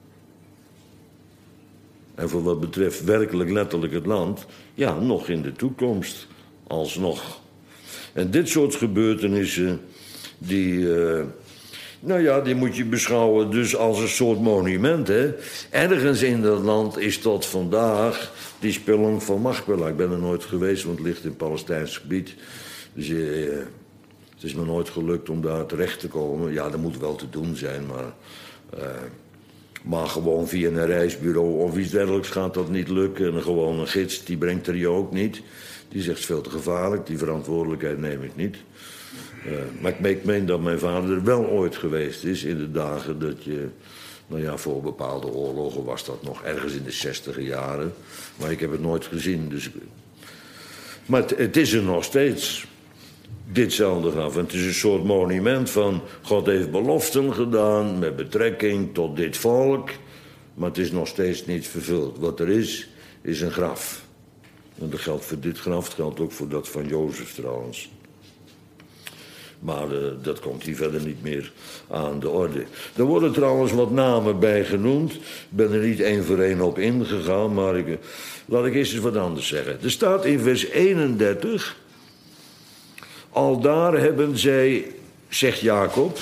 En voor wat betreft werkelijk letterlijk het land, ja, nog in de toekomst, alsnog. En dit soort gebeurtenissen, die moet je beschouwen dus als een soort monument, hè. Ergens in dat land is tot vandaag die spelling van Machpelah. Ik ben er nooit geweest, want het ligt in Palestijns gebied. Dus het is me nooit gelukt om daar terecht te komen. Ja, dat moet wel te doen zijn, maar gewoon via een reisbureau of iets dergelijks gaat dat niet lukken. En gewoon een gids, die brengt er je ook niet. Die zegt, het is veel te gevaarlijk, die verantwoordelijkheid neem ik niet. Maar ik meen dat mijn vader er wel ooit geweest is in de dagen dat je, voor bepaalde oorlogen was dat nog ergens in de 60e jaren. Maar ik heb het nooit gezien. Maar het is er nog steeds, ditzelfde graf. En het is een soort monument van, God heeft beloften gedaan met betrekking tot dit volk. Maar het is nog steeds niet vervuld. Wat er is een graf. En dat geldt voor dit graf, dat geldt ook voor dat van Jozef trouwens. Maar dat komt hier verder niet meer aan de orde. Er worden trouwens wat namen bij genoemd. Ik ben er niet één voor één op ingegaan, maar laat ik eerst eens wat anders zeggen. Er staat in vers 31... Aldaar hebben zij, zegt Jacob...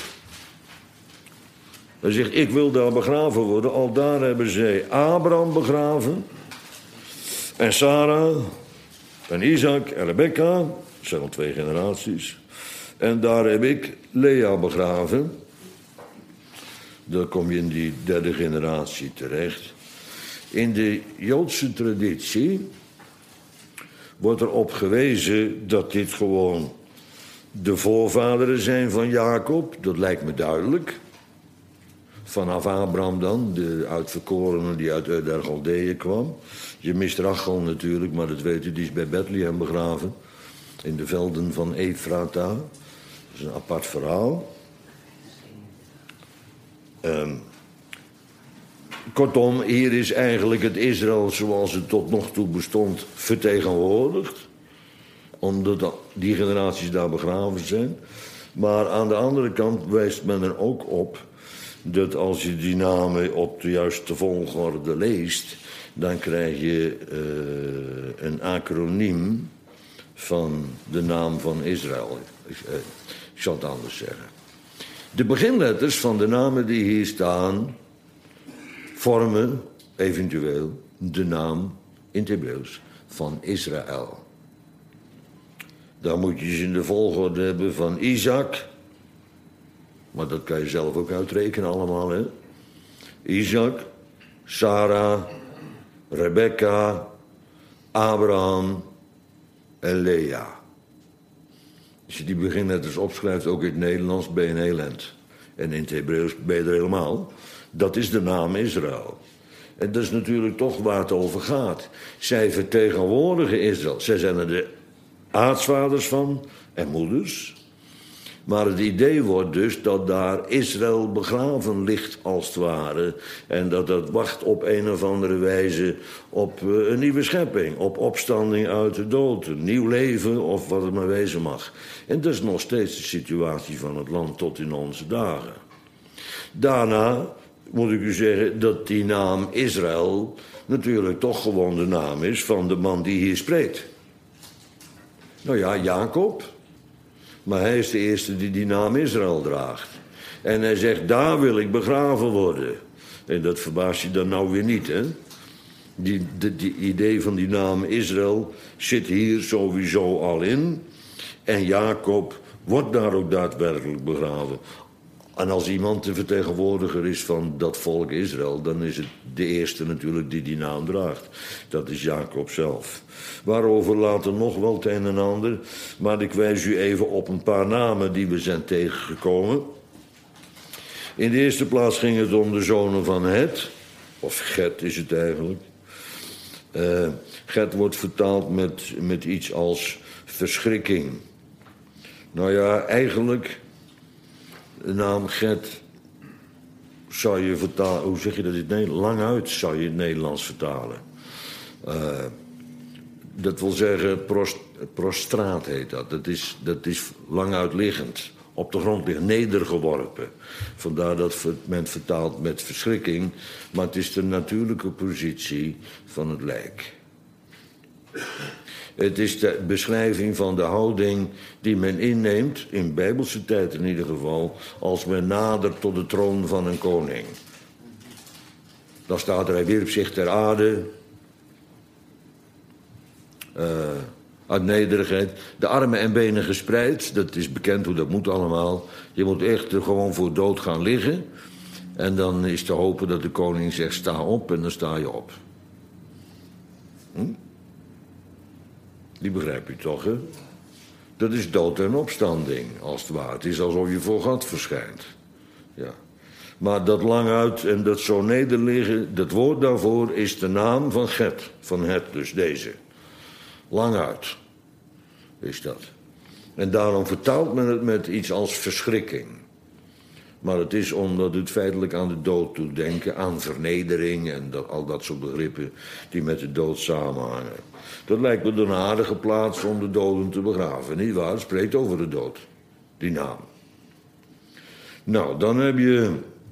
Hij zegt, ik wil daar begraven worden. Aldaar hebben zij Abraham begraven... En Sarah, en Isaac en Rebecca, dat zijn al 2 generaties. En daar heb ik Lea begraven. Dan kom je in die 3e generatie terecht. In de Joodse traditie wordt erop gewezen dat dit gewoon de voorvaderen zijn van Jacob. Dat lijkt me duidelijk. Vanaf Abraham dan, de uitverkorene die uit der Galdeeën kwam. Je mist Rachel natuurlijk, maar dat weet u, die is bij Bethlehem begraven. In de velden van Efrata. Dat is een apart verhaal. Kortom, hier is eigenlijk het Israël zoals het tot nog toe bestond vertegenwoordigd. omdat die generaties daar begraven zijn. Maar aan de andere kant wijst men er ook op dat als je die namen op de juiste volgorde leest, dan krijg je een acroniem van de naam van Israël. Ik zal het anders zeggen. De beginletters van de namen die hier staan vormen eventueel de naam in het Hebreeuws van Israël. Dan moet je ze in de volgorde hebben van Isaac. Maar dat kan je zelf ook uitrekenen allemaal, hè. Isaac, Sarah, Rebecca, Abraham en Lea. Als je die beginletters opschrijft, ook in het Nederlands, ben je een heel eind. En in het Hebreeuws ben je er helemaal. Dat is de naam Israël. En dat is natuurlijk toch waar het over gaat. Zij vertegenwoordigen Israël. Zij zijn er de aartsvaders van en moeders. Maar het idee wordt dus dat daar Israël begraven ligt, als het ware. En dat dat wacht op een of andere wijze op een nieuwe schepping. Op opstanding uit de dood, een nieuw leven of wat het maar wezen mag. En dat is nog steeds de situatie van het land tot in onze dagen. Daarna moet ik u zeggen dat die naam Israël natuurlijk toch gewoon de naam is van de man die hier spreekt. Nou ja, Jacob. Maar hij is de eerste die die naam Israël draagt. En hij zegt, daar wil ik begraven worden. En dat verbaast je dan nou weer niet, hè? Die idee van die naam Israël zit hier sowieso al in. En Jacob wordt daar ook daadwerkelijk begraven. En als iemand de vertegenwoordiger is van dat volk Israël, dan is het de eerste natuurlijk die die naam draagt. Dat is Jacob zelf. Waarover later nog wel het een en ander. Maar ik wijs u even op een paar namen die we zijn tegengekomen. In de eerste plaats ging het om de zonen van Het. Of Get is het eigenlijk. Get wordt vertaald met iets als verschrikking. Nou ja, eigenlijk, de naam Get zou je vertalen, hoe zeg je dat in het Nederlands? Lang uit zou je in het Nederlands vertalen. Dat wil zeggen, prostraat heet dat. Dat is lang uitliggend. Op de grond ligt, nedergeworpen. Vandaar dat men vertaalt met verschrikking. Maar het is de natuurlijke positie van het lijk. Het is de beschrijving van de houding die men inneemt, in bijbelse tijd in ieder geval, als men nadert tot de troon van een koning. Dan staat er, hij wierp zich ter aarde, uit nederigheid, de armen en benen gespreid. Dat is bekend hoe dat moet allemaal. Je moet echt er gewoon voor dood gaan liggen. En dan is te hopen dat de koning zegt, sta op, en dan sta je op. Die begrijp je toch, hè? Dat is dood en opstanding, als het ware. Het is alsof je voor God verschijnt. Ja. Maar dat lang uit en dat zo nederliggen, dat woord daarvoor is de naam van Get. Van Het, dus deze. Lang uit is dat. En daarom vertaalt men het met iets als verschrikking. Maar het is omdat het feitelijk aan de dood doet denken, aan vernedering en al dat soort begrippen die met de dood samenhangen. Dat lijkt me een aardige plaats om de doden te begraven, niet waar? Het spreekt over de dood, die naam. Nou, dan heb je.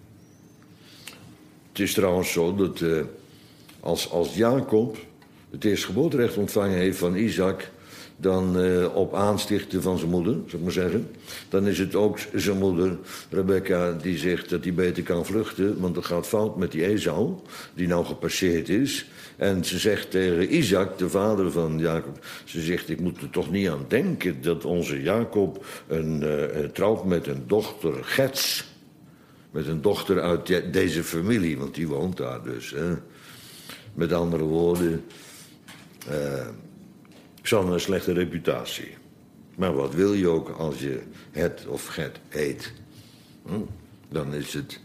Het is trouwens zo dat als Jacob het eerstgeboorterecht ontvangen heeft van Isaac, dan op aanstichten van zijn moeder, zou ik maar zeggen, dan is het ook zijn moeder, Rebecca, die zegt dat hij beter kan vluchten, want het gaat fout met die Esau, die nou gepasseerd is. En ze zegt tegen Isaac, de vader van Jacob, ze zegt, ik moet er toch niet aan denken dat onze Jacob trouwt met een dochter Gets. Met een dochter uit deze familie, want die woont daar dus. Hè. Met andere woorden, ze hadden een slechte reputatie. Maar wat wil je ook als je Het of Get heet? Dan is het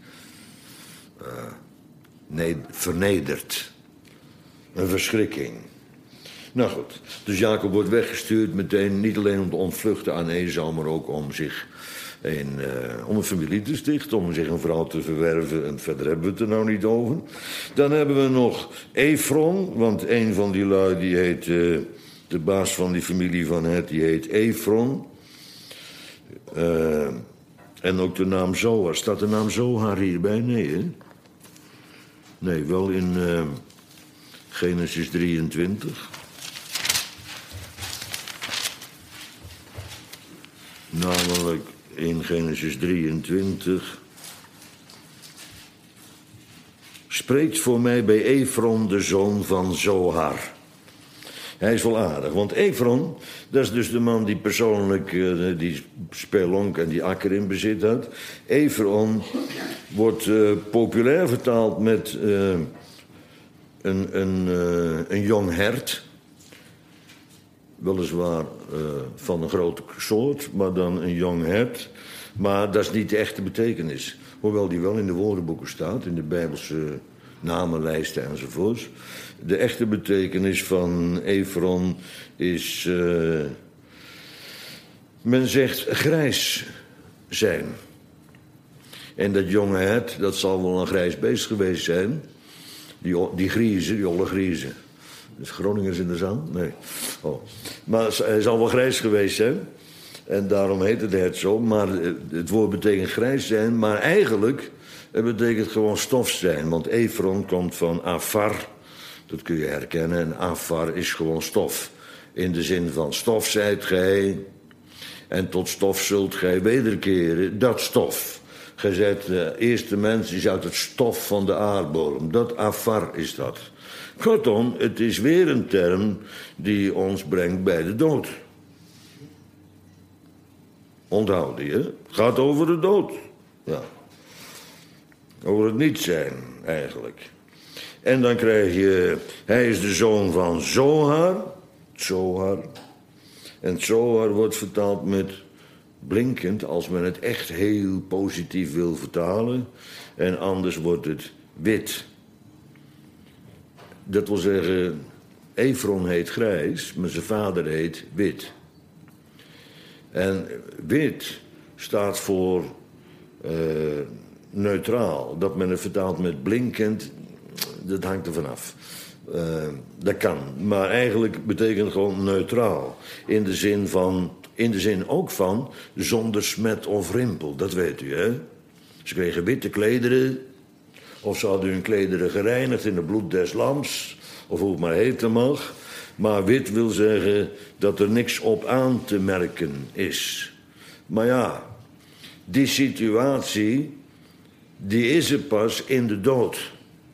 vernederd. Een verschrikking. Nou goed, dus Jacob wordt weggestuurd meteen, niet alleen om te ontvluchten aan Esau, maar ook om zich om een familie te stichten, om zich een vrouw te verwerven. En verder hebben we het er nou niet over. Dan hebben we nog Efron, want een van die lui die heet De baas van die familie van Het, die heet Efron. En ook de naam Zohar. Staat de naam Zohar hierbij? Nee, hè? Nee, wel in Genesis 23. Namelijk in Genesis 23. Spreekt voor mij bij Efron, de zoon van Zohar. Hij is wel aardig, want Efron, dat is dus de man die persoonlijk die spelonk en die akker in bezit had. Efron wordt populair vertaald met een jong hert. Weliswaar van een grote soort, maar dan een jong hert. Maar dat is niet de echte betekenis. Hoewel die wel in de woordenboeken staat, in de Bijbelse namenlijsten enzovoorts. De echte betekenis van Efron is, men zegt, grijs zijn. En dat jonge hert, dat zal wel een grijs beest geweest zijn. Die griezen, die olle griezen. Dus Groningers in de zaal? Nee. Oh. Maar hij zal wel grijs geweest zijn. En daarom heet het hert zo. Maar het woord betekent grijs zijn. Maar eigenlijk het betekent gewoon stof zijn. Want Efron komt van afar. Dat kun je herkennen. En afar is gewoon stof. In de zin van stof zijt gij. En tot stof zult gij wederkeren. Dat stof. Gij zijt de eerste mens die is uit het stof van de aardbodem. Dat afar is dat. Kortom, het is weer een term die ons brengt bij de dood. Onthoud die, hè? Het gaat over de dood. Ja. Over het niet zijn, eigenlijk. En dan krijg je, hij is de zoon van Zohar. Zohar. En Zohar wordt vertaald met blinkend, als men het echt heel positief wil vertalen. En anders wordt het wit. Dat wil zeggen, Efron heet grijs, maar zijn vader heet wit. En wit staat voor neutraal. Dat men het vertaalt met blinkend, dat hangt er vanaf. Dat kan. Maar eigenlijk betekent het gewoon neutraal. In de zin ook van zonder smet of rimpel. Dat weet u, hè? Ze kregen witte klederen. Of ze hadden hun klederen gereinigd in het bloed des lams. Of hoe het maar heten mag. Maar wit wil zeggen dat er niks op aan te merken is. Maar ja, die situatie, die is er pas in de dood.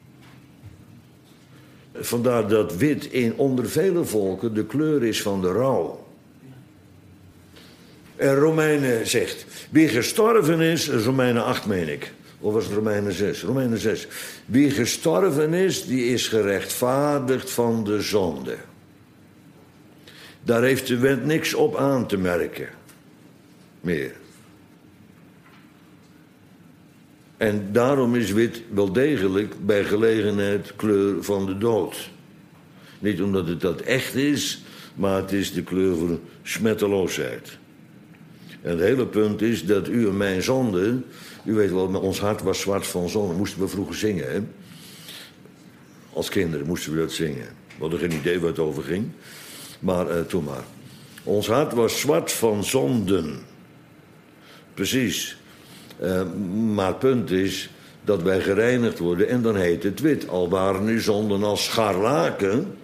Vandaar dat wit onder vele volken de kleur is van de rouw. En Romeinen zegt, wie gestorven is, Romeinen 8 meen ik. Of was het Romeinen 6? Romeinen 6. Wie gestorven is, die is gerechtvaardigd van de zonde. Daar heeft de wet niks op aan te merken. Meer. En daarom is wit wel degelijk bij gelegenheid kleur van de dood. Niet omdat het dat echt is, maar het is de kleur voor smetteloosheid. En het hele punt is dat u en mijn zonde, u weet wel, ons hart was zwart van zonde. Moesten we vroeger zingen, hè? Als kinderen moesten we dat zingen. We hadden geen idee waar het over ging. Maar toen maar. Ons hart was zwart van zonden. Precies. Maar het punt is dat wij gereinigd worden en dan heet het wit. Al waren uw zonden als scharlaken.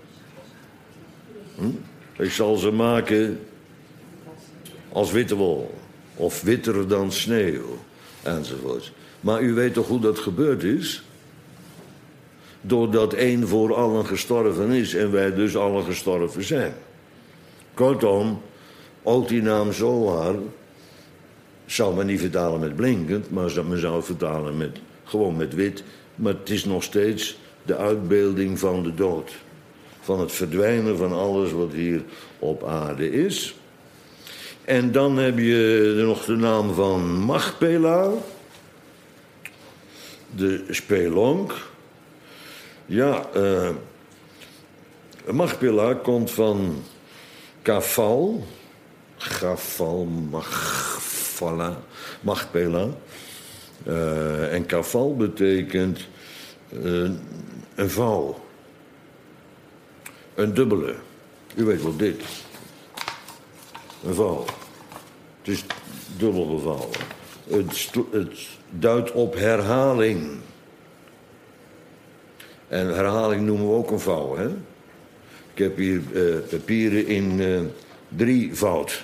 Ik zal ze maken als witte wol. Of witter dan sneeuw. Enzovoort. Maar u weet toch hoe dat gebeurd is? Doordat één voor allen gestorven is en wij dus allen gestorven zijn. Kortom, ook die naam Zohar zou men niet vertalen met blinkend, maar men zou het vertalen gewoon met wit. Maar het is nog steeds de uitbeelding van de dood. Van het verdwijnen van alles wat hier op aarde is. En dan heb je nog de naam van Machpela. De spelonk. Ja, Machpela komt van Kafal. Gafal, Machpela. En Kafal betekent een vouw. Een dubbele. U weet wel dit. Een vouw. Het is dubbel gevouwen. Het duidt op herhaling. En herhaling noemen we ook een vouw, hè? Ik heb hier papieren in 3-voud.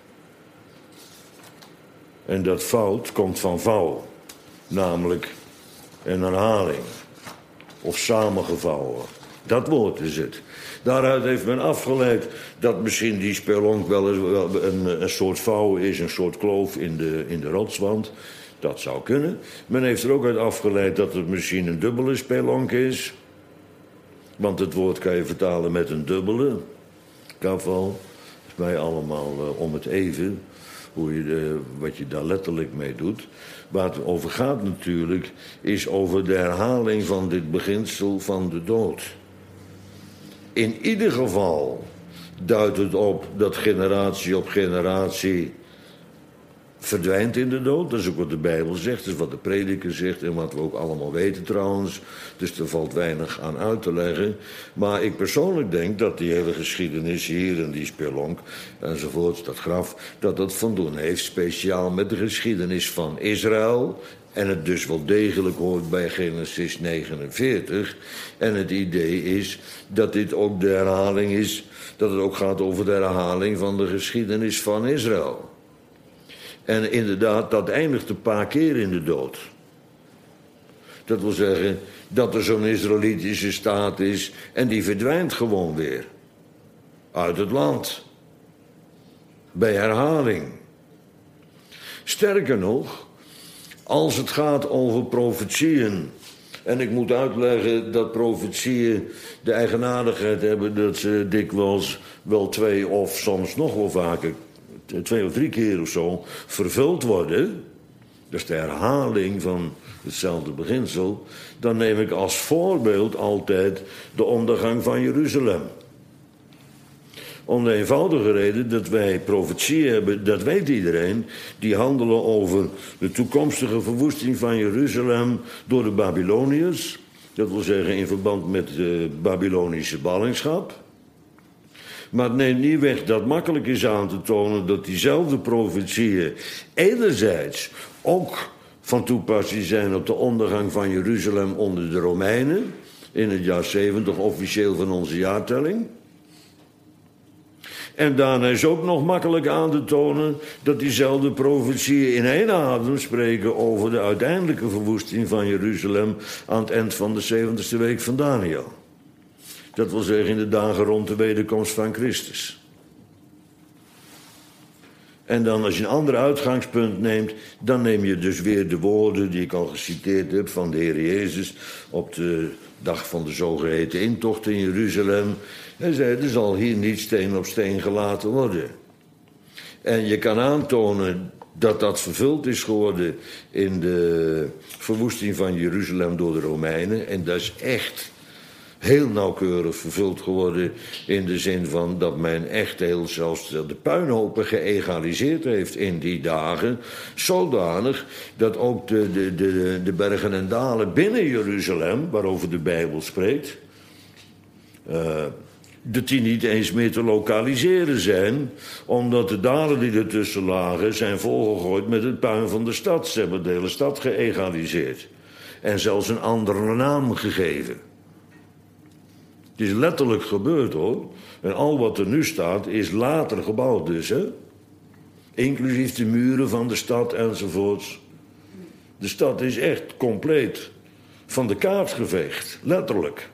En dat fout komt van vouw. Namelijk een herhaling. Of samengevouwen. Dat woord is het. Daaruit heeft men afgeleid dat misschien die spelonk wel een soort vouw is, een soort kloof in de rotswand. Dat zou kunnen. Men heeft er ook uit afgeleid dat het misschien een dubbele spelonk is. Want het woord kan je vertalen met een dubbele. Kafal. Dat is mij allemaal om het even. Wat je daar letterlijk mee doet. Waar het over gaat natuurlijk, is over de herhaling van dit beginsel van de dood. In ieder geval duidt het op dat generatie op generatie verdwijnt in de dood. Dat is ook wat de Bijbel zegt, dat is wat de prediker zegt en wat we ook allemaal weten trouwens. Dus er valt weinig aan uit te leggen. Maar ik persoonlijk denk dat die hele geschiedenis hier en die spelonk enzovoort, dat graf, dat dat van doen heeft speciaal met de geschiedenis van Israël. En het dus wel degelijk hoort bij Genesis 49. En het idee is dat dit ook de herhaling is, dat het ook gaat over de herhaling van de geschiedenis van Israël. En inderdaad, dat eindigt een paar keer in de dood. Dat wil zeggen dat er zo'n Israëlitische staat is en die verdwijnt gewoon weer. Uit het land. Bij herhaling. Sterker nog, als het gaat over profetieën. En ik moet uitleggen dat profetieën de eigenaardigheid hebben dat ze dikwijls wel 2 of soms nog wel vaker 2 of 3 keer of zo vervuld worden. Dat is de herhaling van hetzelfde beginsel. Dan neem ik als voorbeeld altijd de ondergang van Jeruzalem. Om de eenvoudige reden dat wij profetie hebben, dat weet iedereen, die handelen over de toekomstige verwoesting van Jeruzalem door de Babyloniërs. Dat wil zeggen in verband met de Babylonische ballingschap. Maar het neemt niet weg dat makkelijk is aan te tonen dat diezelfde profetieën enerzijds ook van toepassing zijn op de ondergang van Jeruzalem onder de Romeinen in het jaar 70 officieel van onze jaartelling. En daarna is ook nog makkelijk aan te tonen dat diezelfde profetieën in één adem spreken over de uiteindelijke verwoesting van Jeruzalem aan het eind van de 70ste week van Daniel. Dat wil zeggen in de dagen rond de wederkomst van Christus. En dan als je een ander uitgangspunt neemt, dan neem je dus weer de woorden die ik al geciteerd heb van de Heer Jezus op de dag van de zogeheten intocht in Jeruzalem. Hij zei, er zal hier niet steen op steen gelaten worden. En je kan aantonen dat dat vervuld is geworden in de verwoesting van Jeruzalem door de Romeinen. En dat is echt heel nauwkeurig vervuld geworden in de zin van dat men echt heel zelfs de puinhopen geëgaliseerd heeft in die dagen. Zodanig dat ook de bergen en dalen binnen Jeruzalem, waarover de Bijbel spreekt, dat die niet eens meer te lokaliseren zijn, omdat de dalen die ertussen lagen zijn volgegooid met het puin van de stad. Ze hebben de hele stad geëgaliseerd en zelfs een andere naam gegeven. Het is letterlijk gebeurd, hoor. En al wat er nu staat is later gebouwd dus, hè. Inclusief de muren van de stad enzovoorts. De stad is echt compleet van de kaart geveegd, letterlijk.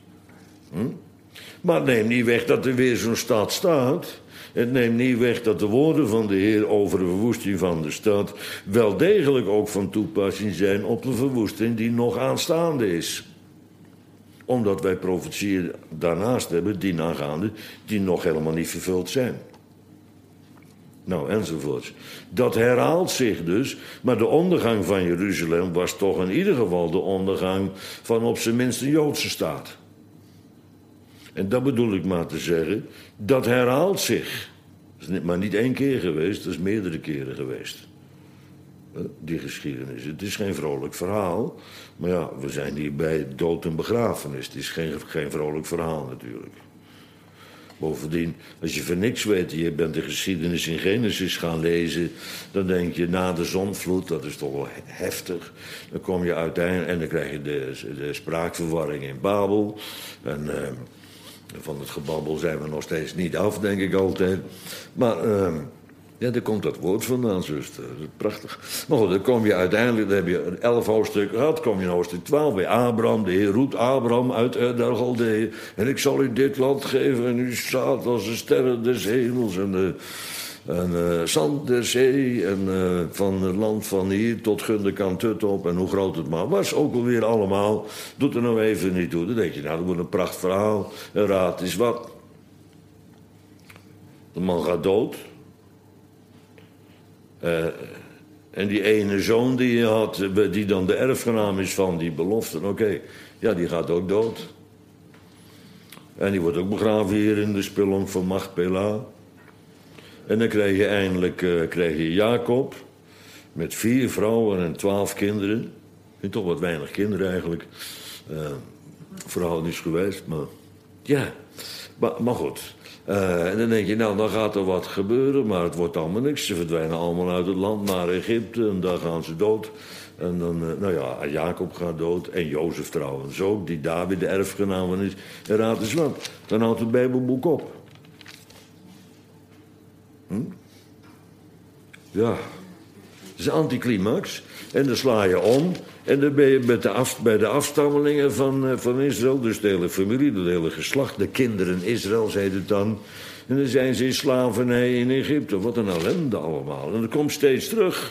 Maar het neemt niet weg dat er weer zo'n stad staat. Het neemt niet weg dat de woorden van de Heer over de verwoesting van de stad wel degelijk ook van toepassing zijn op de verwoesting die nog aanstaande is. Omdat wij profetieën daarnaast hebben, die nagaande, die nog helemaal niet vervuld zijn. Nou, enzovoorts. Dat herhaalt zich dus, maar de ondergang van Jeruzalem was toch in ieder geval de ondergang van op zijn minst een Joodse staat. En dat bedoel ik maar te zeggen, dat herhaalt zich. Dat is maar niet 1 keer geweest, dat is meerdere keren geweest. Die geschiedenis. Het is geen vrolijk verhaal. Maar ja, we zijn hier bij dood en begrafenis. Het is geen vrolijk verhaal natuurlijk. Bovendien, als je van niks weet, je bent de geschiedenis in Genesis gaan lezen, dan denk je na de zondvloed, dat is toch wel heftig. Dan kom je uiteindelijk en dan krijg je de spraakverwarring in Babel. En van het gebabbel zijn we nog steeds niet af, denk ik altijd. Maar ja, daar komt dat woord vandaan, zuster. Dat is prachtig. Maar goed, dan kom je uiteindelijk, dan heb je 11 hoofdstukken gehad, kom je in hoofdstuk 12 bij Abraham. De Heer roept Abraham uit der Galdeeën. En ik zal u dit land geven en u staat als de sterren des hemels en zand der zee en van het land van hier tot Gunderkant Tut op en hoe groot het maar was. Ook alweer allemaal. Doet er nou even niet toe. Dan denk je, nou, dat wordt een prachtverhaal. En raad is wat. De man gaat dood. En die ene zoon die je had, die dan de erfgenaam is van die belofte, oké, ja, die gaat ook dood. En die wordt ook begraven hier in de spelonk van Machpela. En dan krijg je eindelijk Jacob met 4 vrouwen en 12 kinderen. Ik vind toch wat weinig kinderen eigenlijk. Verhoudingsgewijs, maar ja. Maar goed. En dan denk je, nou, dan gaat er wat gebeuren, maar het wordt allemaal niks. Ze verdwijnen allemaal uit het land naar Egypte en daar gaan ze dood. En dan, nou ja, Jacob gaat dood en Jozef trouwens ook, die David de erfgenaam van is. En raad eens wat, dan houdt het Bijbelboek op. Ja, het is anticlimax. En dan sla je om. En dan ben je bij de afstammelingen van Israël. Dus de hele familie, de hele geslacht. De kinderen Israëls heet het dan. En dan zijn ze in slavernij in Egypte. Wat een ellende allemaal. En dat komt steeds terug.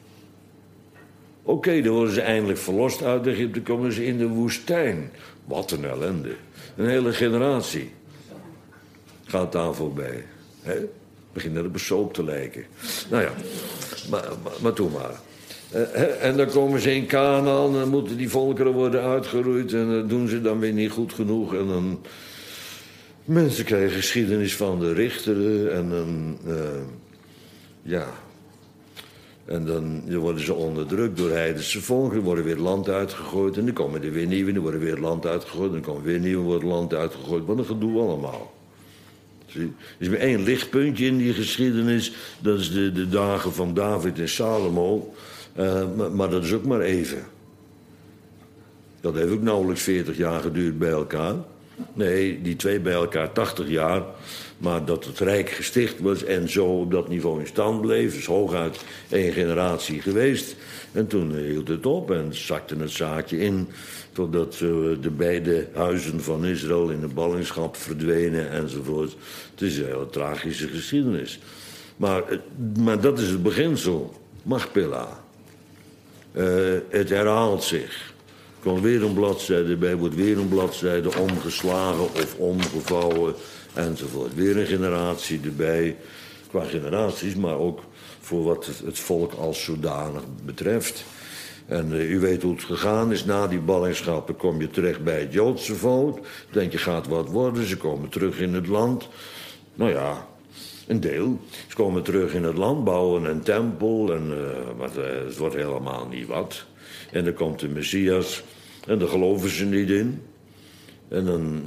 Oké, dan worden ze eindelijk verlost uit Egypte. Dan komen ze in de woestijn. Wat een ellende. Een hele generatie gaat daar voorbij. Hè? Begint net op een soap te lijken. Nou ja, maar toe maar. En dan komen ze in Kanaan en dan moeten die volkeren worden uitgeroeid. En dat doen ze dan weer niet goed genoeg. En dan... Mensen krijgen geschiedenis van de richteren. En dan... ja... En dan worden ze onderdrukt door heidense volken. worden weer het land uitgegooid. En dan komen er weer nieuwe. Dan worden weer het land uitgegooid. En dan komen weer nieuwe. wordt het land uitgegooid. Wat een gedoe allemaal. Er is maar 1 lichtpuntje in die geschiedenis. Dat is de dagen van David en Salomo. Maar dat is ook maar even. Dat heeft ook nauwelijks 40 jaar geduurd bij elkaar. Nee, die 2 bij elkaar 80 jaar. Maar dat het Rijk gesticht was en zo op dat niveau in stand bleef... is hooguit 1 generatie geweest. En toen hield het op en zakte het zaadje in... totdat de beide huizen van Israël in de ballingschap verdwenen enzovoort. Het is een hele tragische geschiedenis. Maar dat is het beginsel. Machpela. Het herhaalt zich. Er komt weer een bladzijde bij, wordt weer een bladzijde omgeslagen of omgevouwen enzovoort. Weer een generatie erbij, qua generaties, maar ook voor wat het volk als zodanig betreft. En u weet hoe het gegaan is. Na die ballingschappen kom je terecht bij het Joodse volk. Denk je, gaat wat worden, ze komen terug in het land. Nou ja, een deel. Ze komen terug in het land, bouwen een tempel. Maar het wordt helemaal niet wat. En dan komt de Messias. En daar geloven ze niet in. En dan...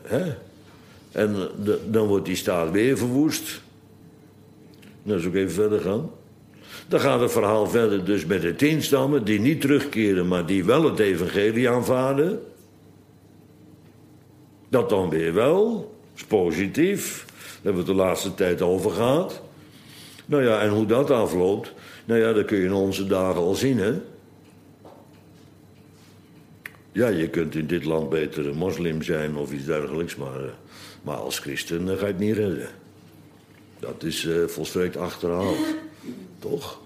dan wordt die staat weer verwoest. Nou, zou ik even verder gaan. Dan gaat het verhaal verder dus met de 10 stammen... die niet terugkeren, maar die wel het evangelie aanvaarden. Dat dan weer wel. Dat is positief. Daar hebben we het de laatste tijd over gehad. Nou ja, en hoe dat afloopt... nou ja, dat kun je in onze dagen al zien, hè. Ja, je kunt in dit land beter een moslim zijn of iets dergelijks... maar als christen ga je het niet redden. Dat is volstrekt achterhaald. Toch?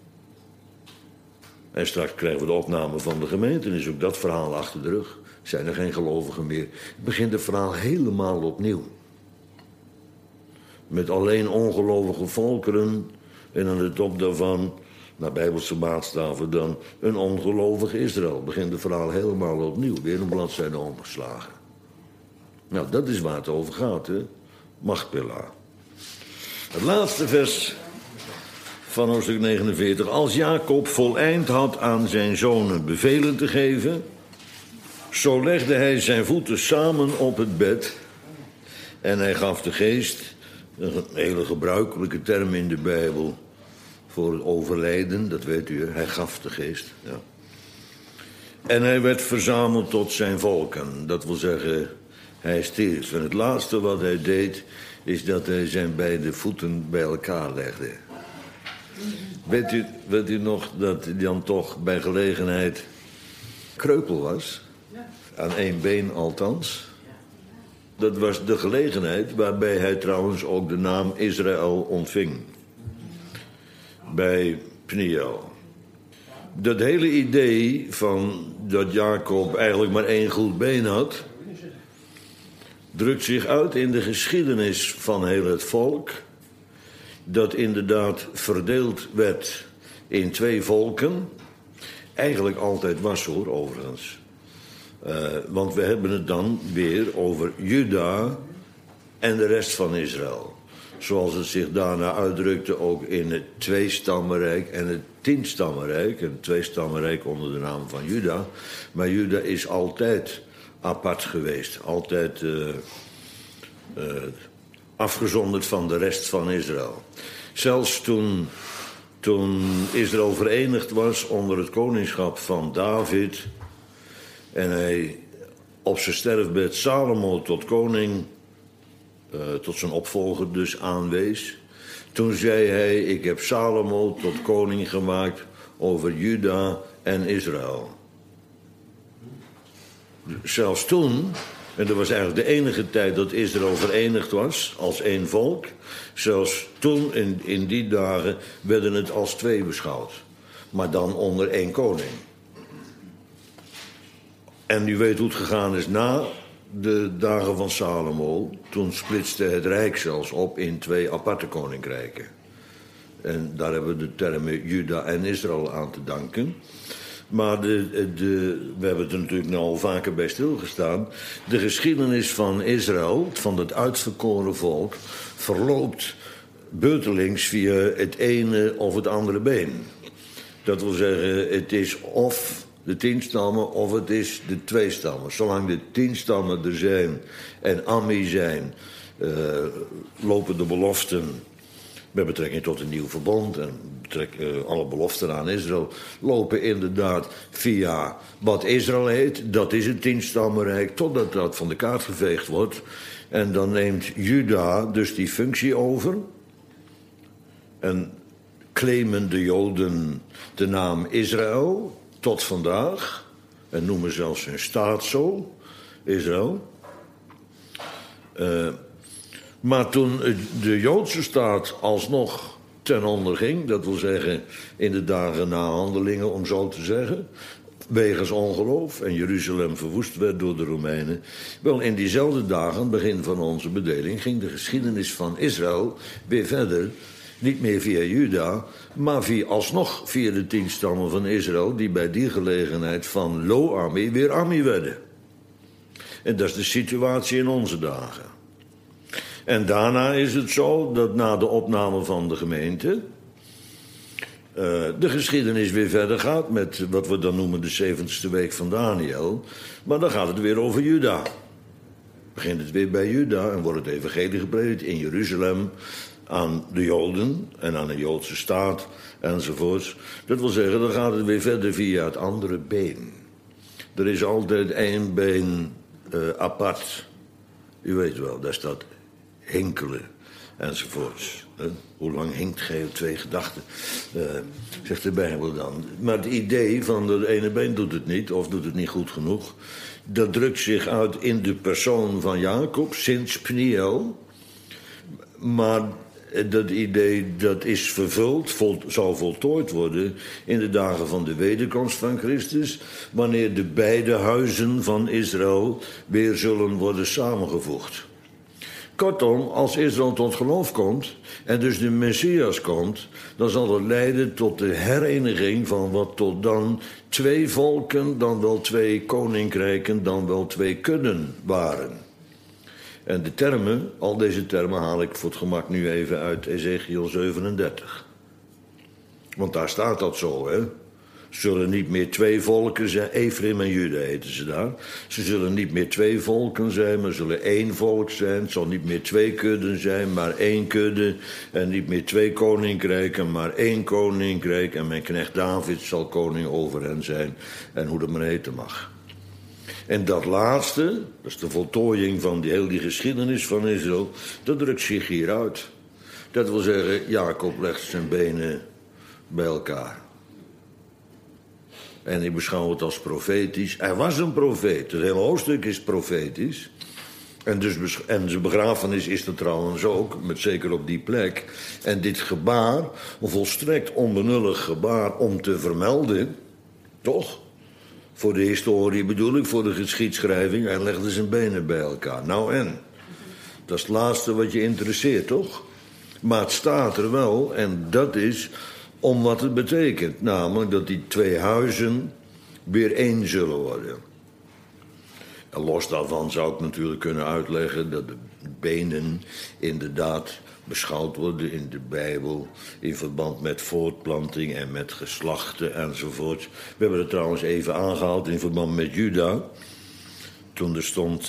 En straks krijgen we de opname van de gemeente... en is ook dat verhaal achter de rug. Zijn er geen gelovigen meer. Het begint het verhaal helemaal opnieuw. Met alleen ongelovige volkeren... en aan de top daarvan... naar Bijbelse maatstaven dan een ongelovig Israël. Begint het verhaal helemaal opnieuw. Weer een bladzijde omgeslagen. Nou, dat is waar het over gaat, hè. Machpela. Het laatste vers van hoofdstuk 49. Als Jacob voleind had aan zijn zonen bevelen te geven... zo legde hij zijn voeten samen op het bed... En hij gaf de geest, een hele gebruikelijke term in de Bijbel voor het overlijden, dat weet u, hij gaf de geest. Ja. En hij werd verzameld tot zijn volken, dat wil zeggen, hij stierf. En het laatste wat hij deed, is dat hij zijn beide voeten bij elkaar legde. Weet u nog dat hij dan toch bij gelegenheid kreupel was? Aan één been althans. Dat was de gelegenheid waarbij hij trouwens ook de naam Israël ontving. Bij Pniel. Dat hele idee van dat Jacob eigenlijk maar één goed been had, drukt zich uit in de geschiedenis van heel het volk, dat inderdaad verdeeld werd in twee volken. Eigenlijk altijd was, hoor, overigens. Want we hebben het dan weer over Juda en de rest van Israël. Zoals het zich daarna uitdrukte ook in het tweestammenrijk en het tienstammenrijk. En het tweestammenrijk onder de naam van Juda. Maar Juda is altijd apart geweest. Altijd afgezonderd van de rest van Israël. Zelfs toen Israël verenigd was onder het koningschap van David en hij op zijn sterfbed Salomo tot koning, tot zijn opvolger dus aanwees, toen zei hij: ik heb Salomo tot koning gemaakt over Juda en Israël. Zelfs toen, en dat was eigenlijk de enige tijd dat Israël verenigd was als één volk, zelfs toen in die dagen werden het als twee beschouwd. Maar dan onder één koning. En u weet hoe het gegaan is na de dagen van Salomo. Toen splitste het rijk zelfs op in twee aparte koninkrijken. En daar hebben we de termen Juda en Israël aan te danken. Maar we hebben er natuurlijk nou al vaker bij stilgestaan. De geschiedenis van Israël, van het uitverkoren volk, verloopt beurtelings via het ene of het andere been. Dat wil zeggen, het is of de 10 stammen of het is de 2 stammen. Zolang de 10 stammen er zijn en Ammi zijn, lopen de beloften met betrekking tot een nieuw verbond en alle beloften aan Israël lopen inderdaad via wat Israël heet. Dat is het 10-stammenrijk, totdat dat van de kaart geveegd wordt. En dan neemt Juda dus die functie over. En claimen de Joden de naam Israël tot vandaag. En noemen zelfs hun staat zo, Israël. Maar toen de Joodse staat alsnog ten onder ging, dat wil zeggen in de dagen na Handelingen, om zo te zeggen, wegens ongeloof en Jeruzalem verwoest werd door de Romeinen. Wel, in diezelfde dagen, begin van onze bedeling, ging de geschiedenis van Israël weer verder. Niet meer via Juda, maar alsnog via de 10 stammen van Israël, die bij die gelegenheid van Lo-Ammi weer Ammi werden. En dat is de situatie in onze dagen. En daarna is het zo dat na de opname van de gemeente de geschiedenis weer verder gaat met wat we dan noemen de 70ste week van Daniel. Maar dan gaat het weer over Juda. Begint het weer bij Juda en wordt het evangelie gepredikt in Jeruzalem aan de Joden en aan de Joodse staat enzovoorts. Dat wil zeggen, dan gaat het weer verder via het andere been. Er is altijd één been apart. U weet wel, daar staat hinkelen enzovoorts. Hoe lang hinkt gij op 2 gedachten, zegt de Bijbel dan. Maar het idee van dat ene been doet het niet, of doet het niet goed genoeg, dat drukt zich uit in de persoon van Jacob, sinds Pniel. Maar dat idee dat is vervuld, zal voltooid worden in de dagen van de wederkomst van Christus, wanneer de beide huizen van Israël weer zullen worden samengevoegd. Kortom, als Israël tot geloof komt en dus de Messias komt, dan zal het leiden tot de hereniging van wat tot dan 2 volken, dan wel 2 koninkrijken, dan wel 2 kudden waren. En de termen, al deze termen haal ik voor het gemak nu even uit Ezechiel 37. Want daar staat dat zo, hè. zullen niet meer 2 volken zijn. Efraim en Juda heten ze daar. Ze zullen niet meer 2 volken zijn, maar zullen 1 volk zijn. Het zal niet meer 2 kudden zijn, maar 1 kudde. En niet meer 2 koninkrijken, maar 1 koninkrijk. En mijn knecht David zal koning over hen zijn. En hoe dat maar heten mag. En dat laatste, dat is de voltooiing van heel die geschiedenis van Israël, dat drukt zich hier uit. Dat wil zeggen, Jacob legt zijn benen bij elkaar. En ik beschouw het als profetisch. Hij was een profeet. Het hele hoofdstuk is profetisch. En zijn begrafenis is er trouwens ook, met zeker op die plek. En dit gebaar, een volstrekt onbenullig gebaar om te vermelden, toch? Voor de historie bedoel ik, voor de geschiedschrijving. Hij legde zijn benen bij elkaar. Nou en? Dat is het laatste wat je interesseert, toch? Maar het staat er wel, en dat is om wat het betekent. Namelijk dat die 2 huizen weer 1 zullen worden. En los daarvan zou ik natuurlijk kunnen uitleggen dat de benen inderdaad beschouwd worden in de Bijbel in verband met voortplanting en met geslachten enzovoort. We hebben het trouwens even aangehaald in verband met Juda. Toen er stond,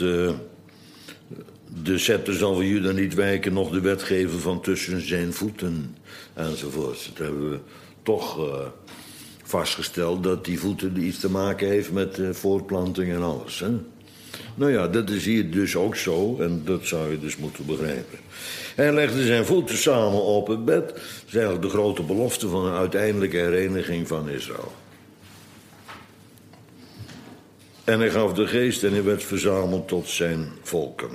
de scepter zal van Juda niet wijken, nog de wetgever van tussen zijn voeten enzovoort. Dat hebben we toch vastgesteld dat die voeten iets te maken heeft met voortplanting en alles. Hè? Nou ja, dat is hier dus ook zo en dat zou je dus moeten begrijpen. Hij legde zijn voeten samen op het bed. Dat is eigenlijk de grote belofte van een uiteindelijke hereniging van Israël. En hij gaf de geest en hij werd verzameld tot zijn volken.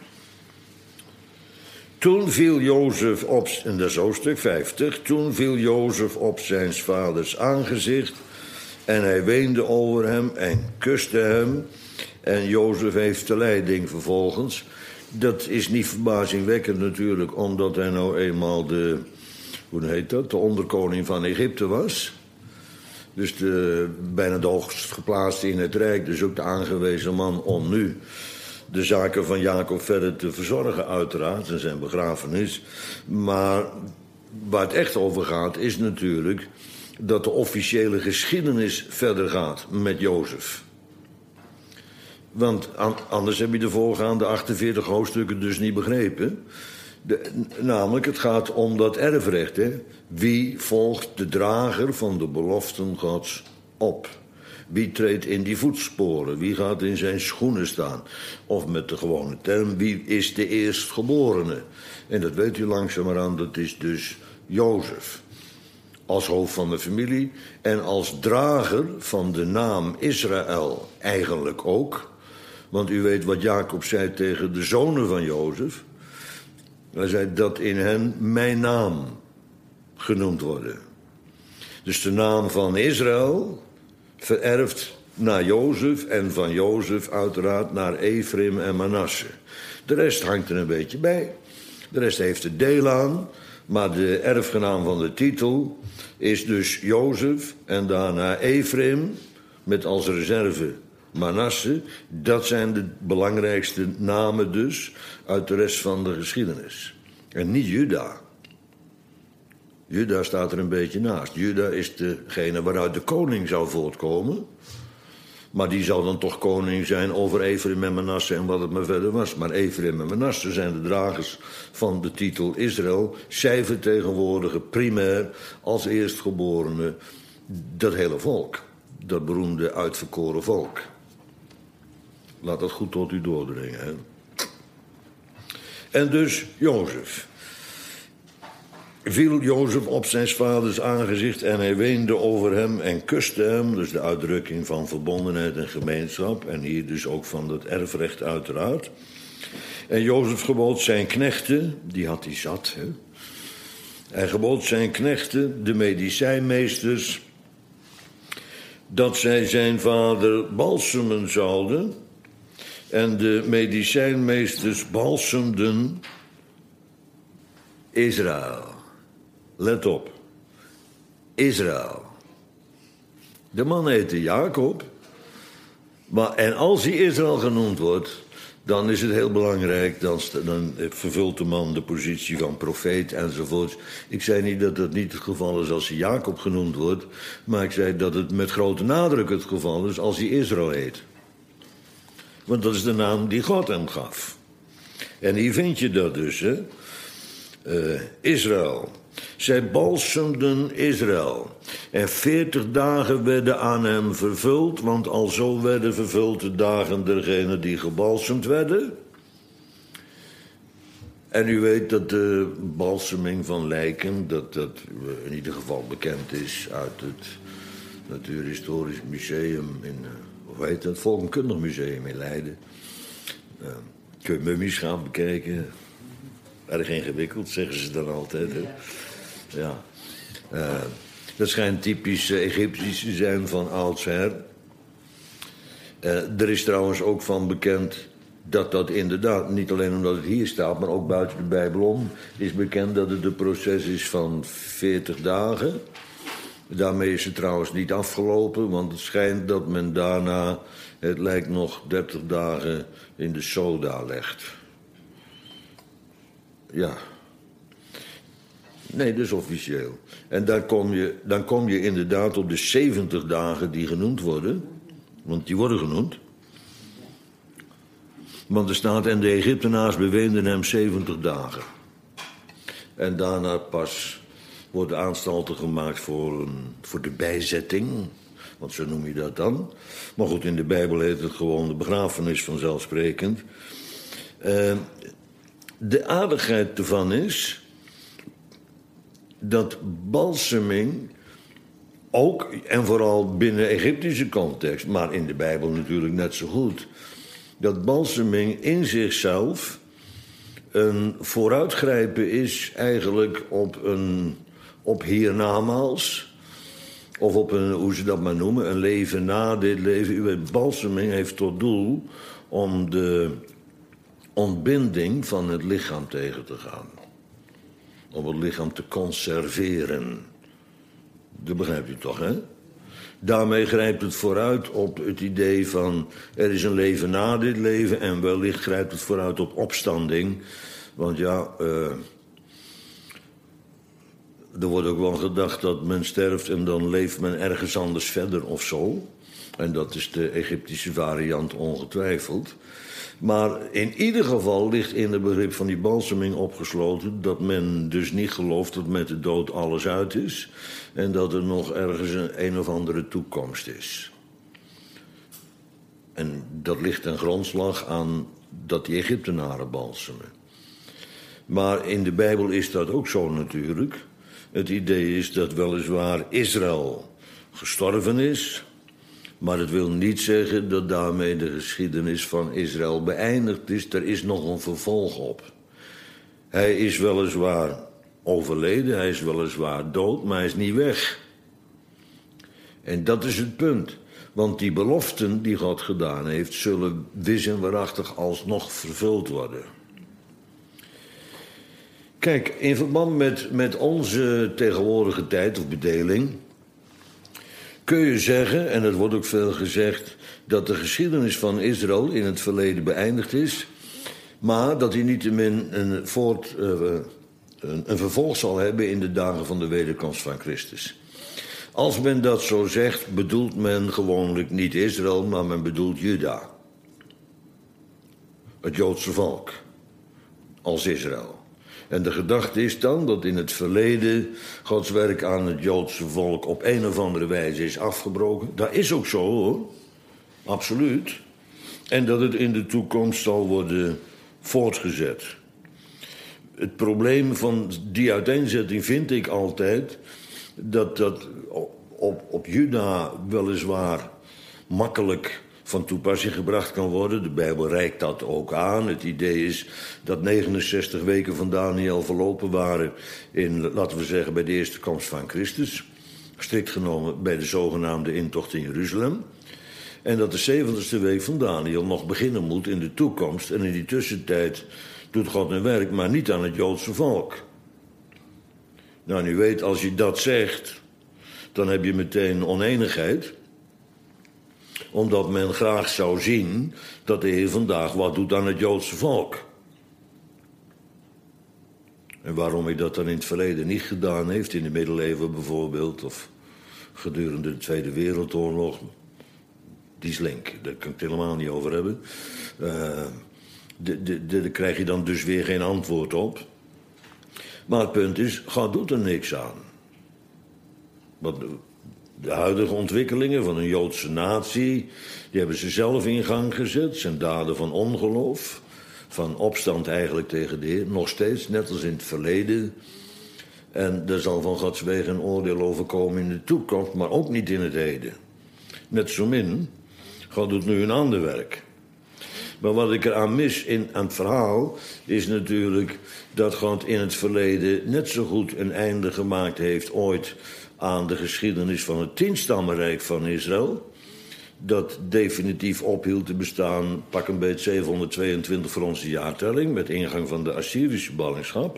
Toen viel Jozef op, en dat is hoofdstuk 50... toen viel Jozef op zijn vaders aangezicht en hij weende over hem en kuste hem. En Jozef heeft de leiding vervolgens. Dat is niet verbazingwekkend natuurlijk, omdat hij nou eenmaal de onderkoning van Egypte was. Dus bijna de hoogst geplaatste in het Rijk, dus ook de aangewezen man om nu de zaken van Jacob verder te verzorgen, uiteraard, en zijn begrafenis. Maar waar het echt over gaat, is natuurlijk dat de officiële geschiedenis verder gaat met Jozef. Want anders heb je de voorgaande 48 hoofdstukken dus niet begrepen. Namelijk, het gaat om dat erfrecht. Hè? Wie volgt de drager van de beloften Gods op? Wie treedt in die voetsporen? Wie gaat in zijn schoenen staan? Of met de gewone term, wie is de eerstgeborene? En dat weet u langzamerhand, dat is dus Jozef. Als hoofd van de familie en als drager van de naam Israël eigenlijk ook. Want u weet wat Jacob zei tegen de zonen van Jozef. Hij zei dat in hen mijn naam genoemd worden. Dus de naam van Israël vererft naar Jozef en van Jozef uiteraard naar Efraim en Manasse. De rest hangt er een beetje bij. De rest heeft er deel aan. Maar de erfgenaam van de titel is dus Jozef en daarna Efraim met als reserve Manasse. Dat zijn de belangrijkste namen dus uit de rest van de geschiedenis. En niet Juda. Juda staat er een beetje naast. Juda is degene waaruit de koning zou voortkomen. Maar die zal dan toch koning zijn over Efraim en Manasse en wat het maar verder was. Maar Efraim en Manasse zijn de dragers van de titel Israël. Zij vertegenwoordigen primair als eerstgeborene dat hele volk. Dat beroemde uitverkoren volk. Laat dat goed tot u doordringen. Hè? En dus Jozef. Viel Jozef op zijn vaders aangezicht en hij weende over hem en kuste hem. Dus de uitdrukking van verbondenheid en gemeenschap. En hier dus ook van dat erfrecht uiteraard. En Jozef gebood zijn knechten, die had hij zat. Hè? Hij gebood zijn knechten, de medicijnmeesters, dat zij zijn vader balsemen zouden. En de medicijnmeesters balsemden Israël. Let op. Israël. De man heette Jacob. En als hij Israël genoemd wordt, dan is het heel belangrijk, dan vervult de man de positie van profeet enzovoort. Ik zei niet dat dat niet het geval is als hij Jacob genoemd wordt, maar ik zei dat het met grote nadruk het geval is als hij Israël heet. Want dat is de naam die God hem gaf. En hier vind je dat dus, hè. Israël. Zij balsemden Israël. En 40 dagen werden aan hem vervuld, want alzo werden vervuld de dagen dergenen die gebalsemd werden. En u weet dat de balseming van lijken, dat in ieder geval bekend is uit het Natuurhistorisch Museum hoe heet dat? Volkenkundig Museum in Leiden. Kun je mummies gaan bekijken. Erg ingewikkeld, zeggen ze dan altijd. Hè? Ja. Dat schijnt typisch Egyptisch te zijn van oudsher. Er is trouwens ook van bekend dat inderdaad, niet alleen omdat het hier staat, maar ook buiten de Bijbel om, is bekend dat het een proces is van 40 dagen. Daarmee is het trouwens niet afgelopen, want het schijnt dat men daarna, het lijkt nog 30 dagen in de soda legt. Ja. Nee, dat is officieel. En dan kom je inderdaad op de 70 dagen die genoemd worden. Want die worden genoemd. Want er staat, en de Egyptenaars beweenden hem 70 dagen. En daarna pas worden aanstalten gemaakt voor de bijzetting. Want zo noem je dat dan. Maar goed, in de Bijbel heet het gewoon de begrafenis vanzelfsprekend. De aardigheid ervan is dat balseming ook, en vooral binnen Egyptische context, maar in de Bijbel natuurlijk net zo goed, dat balseming in zichzelf een vooruitgrijpen is eigenlijk op hiernamaals, of op hoe ze dat maar noemen, een leven na dit leven. U weet, balseming heeft tot doel om de ontbinding van het lichaam tegen te gaan. Om het lichaam te conserveren. Dat begrijpt u toch, hè? Daarmee grijpt het vooruit op het idee van er is een leven na dit leven en wellicht grijpt het vooruit op opstanding. Want ja, er wordt ook wel gedacht dat men sterft en dan leeft men ergens anders verder of zo. En dat is de Egyptische variant ongetwijfeld. Maar in ieder geval ligt in het begrip van die balseming opgesloten dat men dus niet gelooft dat met de dood alles uit is en dat er nog ergens een of andere toekomst is. En dat ligt ten grondslag aan dat die Egyptenaren balsemen. Maar in de Bijbel is dat ook zo natuurlijk. Het idee is dat weliswaar Israël gestorven is, maar het wil niet zeggen dat daarmee de geschiedenis van Israël beëindigd is. Er is nog een vervolg op. Hij is weliswaar overleden, hij is weliswaar dood, maar hij is niet weg. En dat is het punt. Want die beloften die God gedaan heeft, zullen wis en waarachtig alsnog vervuld worden. Kijk, in verband met onze tegenwoordige tijd of bedeling kun je zeggen, en het wordt ook veel gezegd, dat de geschiedenis van Israël in het verleden beëindigd is, maar dat hij niettemin een vervolg zal hebben in de dagen van de wederkomst van Christus. Als men dat zo zegt, bedoelt men gewoonlijk niet Israël, maar men bedoelt Juda. Het Joodse volk. Als Israël. En de gedachte is dan dat in het verleden Gods werk aan het Joodse volk op een of andere wijze is afgebroken. Dat is ook zo, hoor. Absoluut. En dat het in de toekomst zal worden voortgezet. Het probleem van die uiteenzetting vind ik altijd dat op Juda weliswaar makkelijk van toepassing gebracht kan worden. De Bijbel reikt dat ook aan. Het idee is dat 69 weken van Daniel verlopen waren in, laten we zeggen, bij de eerste komst van Christus. Strikt genomen bij de zogenaamde intocht in Jeruzalem. En dat de 70ste week van Daniel nog beginnen moet in de toekomst. En in die tussentijd doet God een werk, maar niet aan het Joodse volk. Nou, nu weet, als je dat zegt, dan heb je meteen oneenigheid. Omdat men graag zou zien dat de Heer vandaag wat doet aan het Joodse volk. En waarom hij dat dan in het verleden niet gedaan heeft, in de middeleeuwen bijvoorbeeld, of gedurende de Tweede Wereldoorlog, die is link, daar kan ik het helemaal niet over hebben. Daar krijg je dan dus weer geen antwoord op. Maar het punt is, God doet er niks aan. Want de huidige ontwikkelingen van een Joodse natie, die hebben ze zelf in gang gezet. Zijn daden van ongeloof, van opstand eigenlijk tegen de Heer, nog steeds, net als in het verleden. En er zal van Gods wegen een oordeel overkomen in de toekomst, maar ook niet in het heden. Net zo min, God doet nu een ander werk. Maar wat ik eraan mis aan het verhaal is natuurlijk dat God in het verleden net zo goed een einde gemaakt heeft ooit aan de geschiedenis van het 10-stammenrijk van Israël. Dat definitief ophield te bestaan, pak een beetje 722 voor onze jaartelling, met ingang van de Assyrische ballingschap.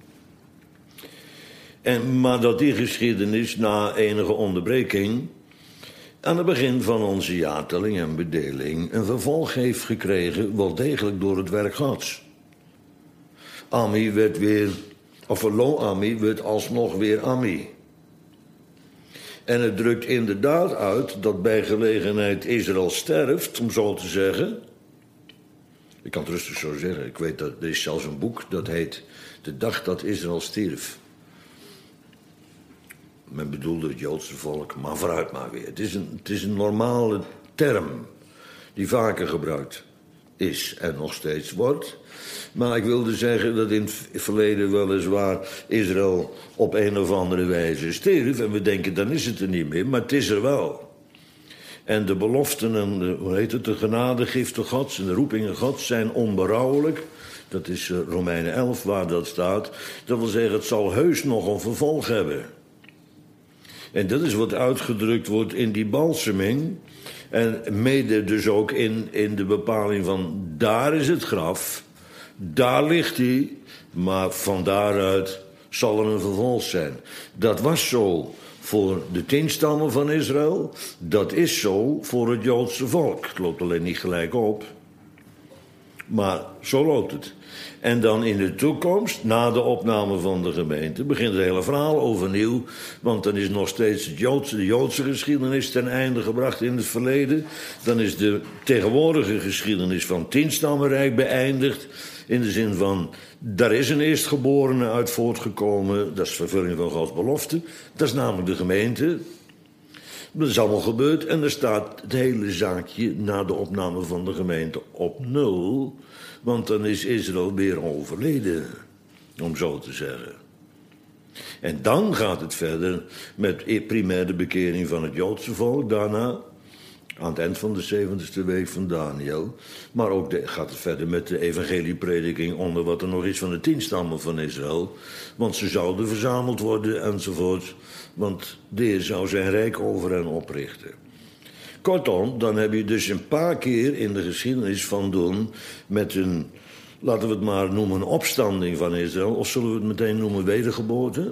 Maar dat die geschiedenis na enige onderbreking aan het begin van onze jaartelling en bedeling een vervolg heeft gekregen, wel degelijk door het werk Gods. Ami werd weer, of Lo-Ami werd alsnog weer Ami. En het drukt inderdaad uit dat bij gelegenheid Israël sterft, om zo te zeggen. Ik kan het rustig zo zeggen. Ik weet dat er is zelfs een boek dat heet De dag dat Israël stierf. Men bedoelde het Joodse volk, maar vooruit maar weer. Het is een normale term die vaker gebruikt is en nog steeds wordt. Maar ik wilde zeggen dat in het verleden weliswaar Israël op een of andere wijze stierf. En we denken, dan is het er niet meer, maar het is er wel. En de beloften en de genadegiften Gods en de roepingen Gods zijn onberouwelijk. Dat is Romeinen 11 waar dat staat. Dat wil zeggen, het zal heus nog een vervolg hebben. En dat is wat uitgedrukt wordt in die balseming. En mede dus ook in de bepaling van daar is het graf, daar ligt hij, maar van daaruit zal er een vervolg zijn. Dat was zo voor de 10 stammen van Israël, dat is zo voor het Joodse volk. Het loopt alleen niet gelijk op, maar zo loopt het. En dan in de toekomst, na de opname van de gemeente, begint het hele verhaal overnieuw. Want dan is nog steeds de Joodse geschiedenis ten einde gebracht in het verleden. Dan is de tegenwoordige geschiedenis van het 10-stammenrijk beëindigd. In de zin van, daar is een eerstgeborene uit voortgekomen. Dat is vervulling van Gods belofte. Dat is namelijk de gemeente. Dat is allemaal gebeurd. En er staat het hele zaakje na de opname van de gemeente op 0. Want dan is Israël weer overleden, om zo te zeggen. En dan gaat het verder met primair de bekering van het Joodse volk. Daarna, aan het eind van de 70ste week van Daniel. Maar ook gaat het verder met de evangelieprediking onder wat er nog is van de 10 stammen van Israël. Want ze zouden verzameld worden enzovoort. Want de Heer zou zijn rijk over hen oprichten. Kortom, dan heb je dus een paar keer in de geschiedenis van doen met een, laten we het maar noemen, een opstanding van Israël. Of zullen we het meteen noemen wedergeboorte?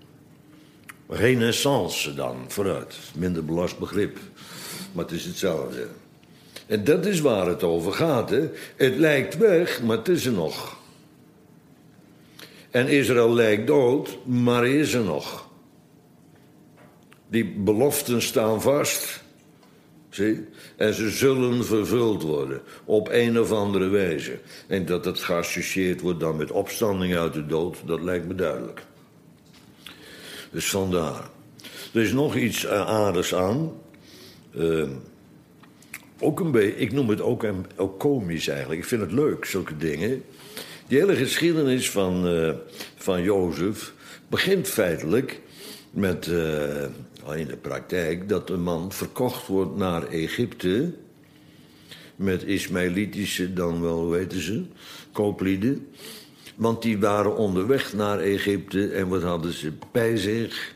Renaissance dan, vooruit. Minder belast begrip, maar het is hetzelfde. En dat is waar het over gaat, hè. Het lijkt weg, maar het is er nog. En Israël lijkt dood, maar hij is er nog. Die beloften staan vast. Zie? En ze zullen vervuld worden op een of andere wijze. En dat het geassocieerd wordt dan met opstanding uit de dood, dat lijkt me duidelijk. Dus vandaar. Er is nog iets aardigs aan. Ook een beetje, ik noem het ook komisch eigenlijk. Ik vind het leuk, zulke dingen. Die hele geschiedenis van Jozef begint feitelijk met in de praktijk dat een man verkocht wordt naar Egypte met Ismaëlitische, dan wel, hoe weten ze, kooplieden. Want die waren onderweg naar Egypte en wat hadden ze bij zich?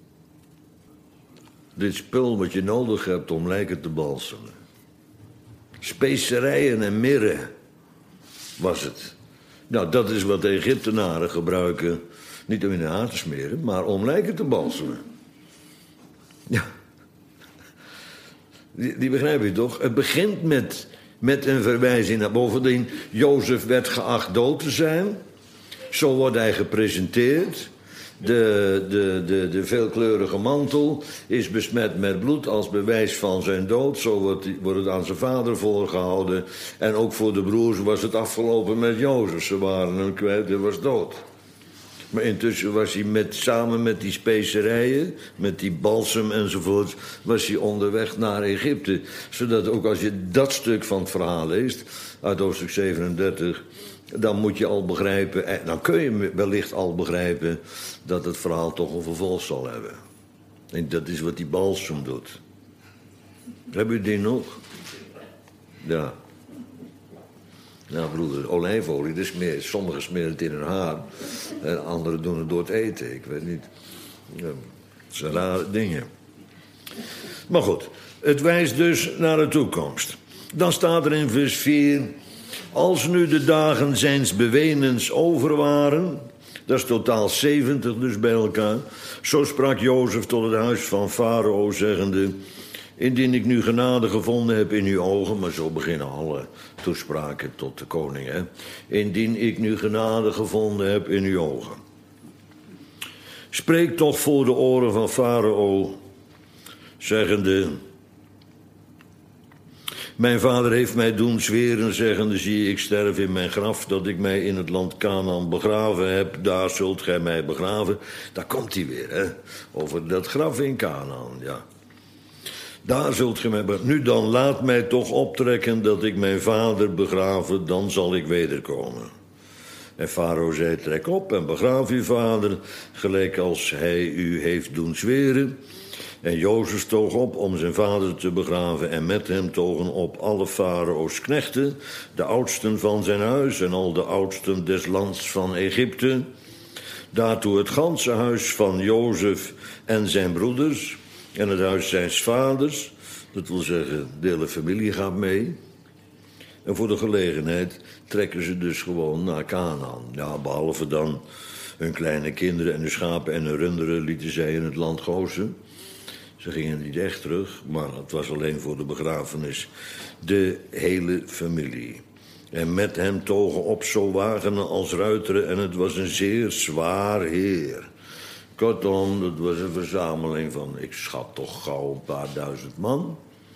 Dit spul wat je nodig hebt om lijken te balsemen. Specerijen en mirre was het. Nou, dat is wat de Egyptenaren gebruiken, niet om in de haar te smeren, maar om lijken te balsemen. Ja. Die begrijp je toch? Het begint met een verwijzing naar bovendien. Jozef werd geacht dood te zijn. Zo wordt hij gepresenteerd. De veelkleurige mantel is besmet met bloed als bewijs van zijn dood. Zo wordt het aan zijn vader voorgehouden. En ook voor de broers was het afgelopen met Jozef. Ze waren hem kwijt, hij was dood. Maar intussen was hij samen met die specerijen, met die balsem enzovoort, was hij onderweg naar Egypte. Zodat ook als je dat stuk van het verhaal leest, uit hoofdstuk 37... dan moet je al begrijpen, dan kun je wellicht al begrijpen dat het verhaal toch een vervolg zal hebben. En dat is wat die balsem doet. Hebben u die nog? Ja. Nou, broeder, olijfolie, sommigen smeren het in hun haar. En anderen doen het door het eten, ik weet niet. Ja, het zijn rare dingen. Maar goed, het wijst dus naar de toekomst. Dan staat er in vers 4... Als nu de dagen zijns bewenens over waren, dat is totaal 70 dus bij elkaar, zo sprak Jozef tot het huis van Farao, zeggende: Indien ik nu genade gevonden heb in uw ogen, maar zo beginnen alle toespraken tot de koning, hè? Indien ik nu genade gevonden heb in uw ogen. Spreek toch voor de oren van Farao, zeggende: Mijn vader heeft mij doen zweren, zeggende: Zie, ik sterf in mijn graf, dat ik mij in het land Canaan begraven heb. Daar zult gij mij begraven. Daar komt hij weer, hè? Over dat graf in Canaan, ja. Daar zult gij mij begraven. Nu dan, laat mij toch optrekken dat ik mijn vader begraven, dan zal ik wederkomen. En Farao zei: Trek op en begraaf uw vader, gelijk als hij u heeft doen zweren. En Jozef toog op om zijn vader te begraven, en met hem togen op alle Farao's knechten, de oudsten van zijn huis en al de oudsten des lands van Egypte. Daartoe het ganse huis van Jozef en zijn broeders en het huis zijns vaders. Dat wil zeggen, de hele familie gaat mee. En voor de gelegenheid trekken ze dus gewoon naar Canaan. Ja, behalve dan hun kleine kinderen en hun schapen en hun runderen lieten zij in het land Gozen. Ze gingen niet echt terug, maar het was alleen voor de begrafenis. De hele familie. En met hem togen op zo wagenen als ruiteren, en het was een zeer zwaar heer. Kortom, dat was een verzameling van, ik schat toch gauw een paar duizend man.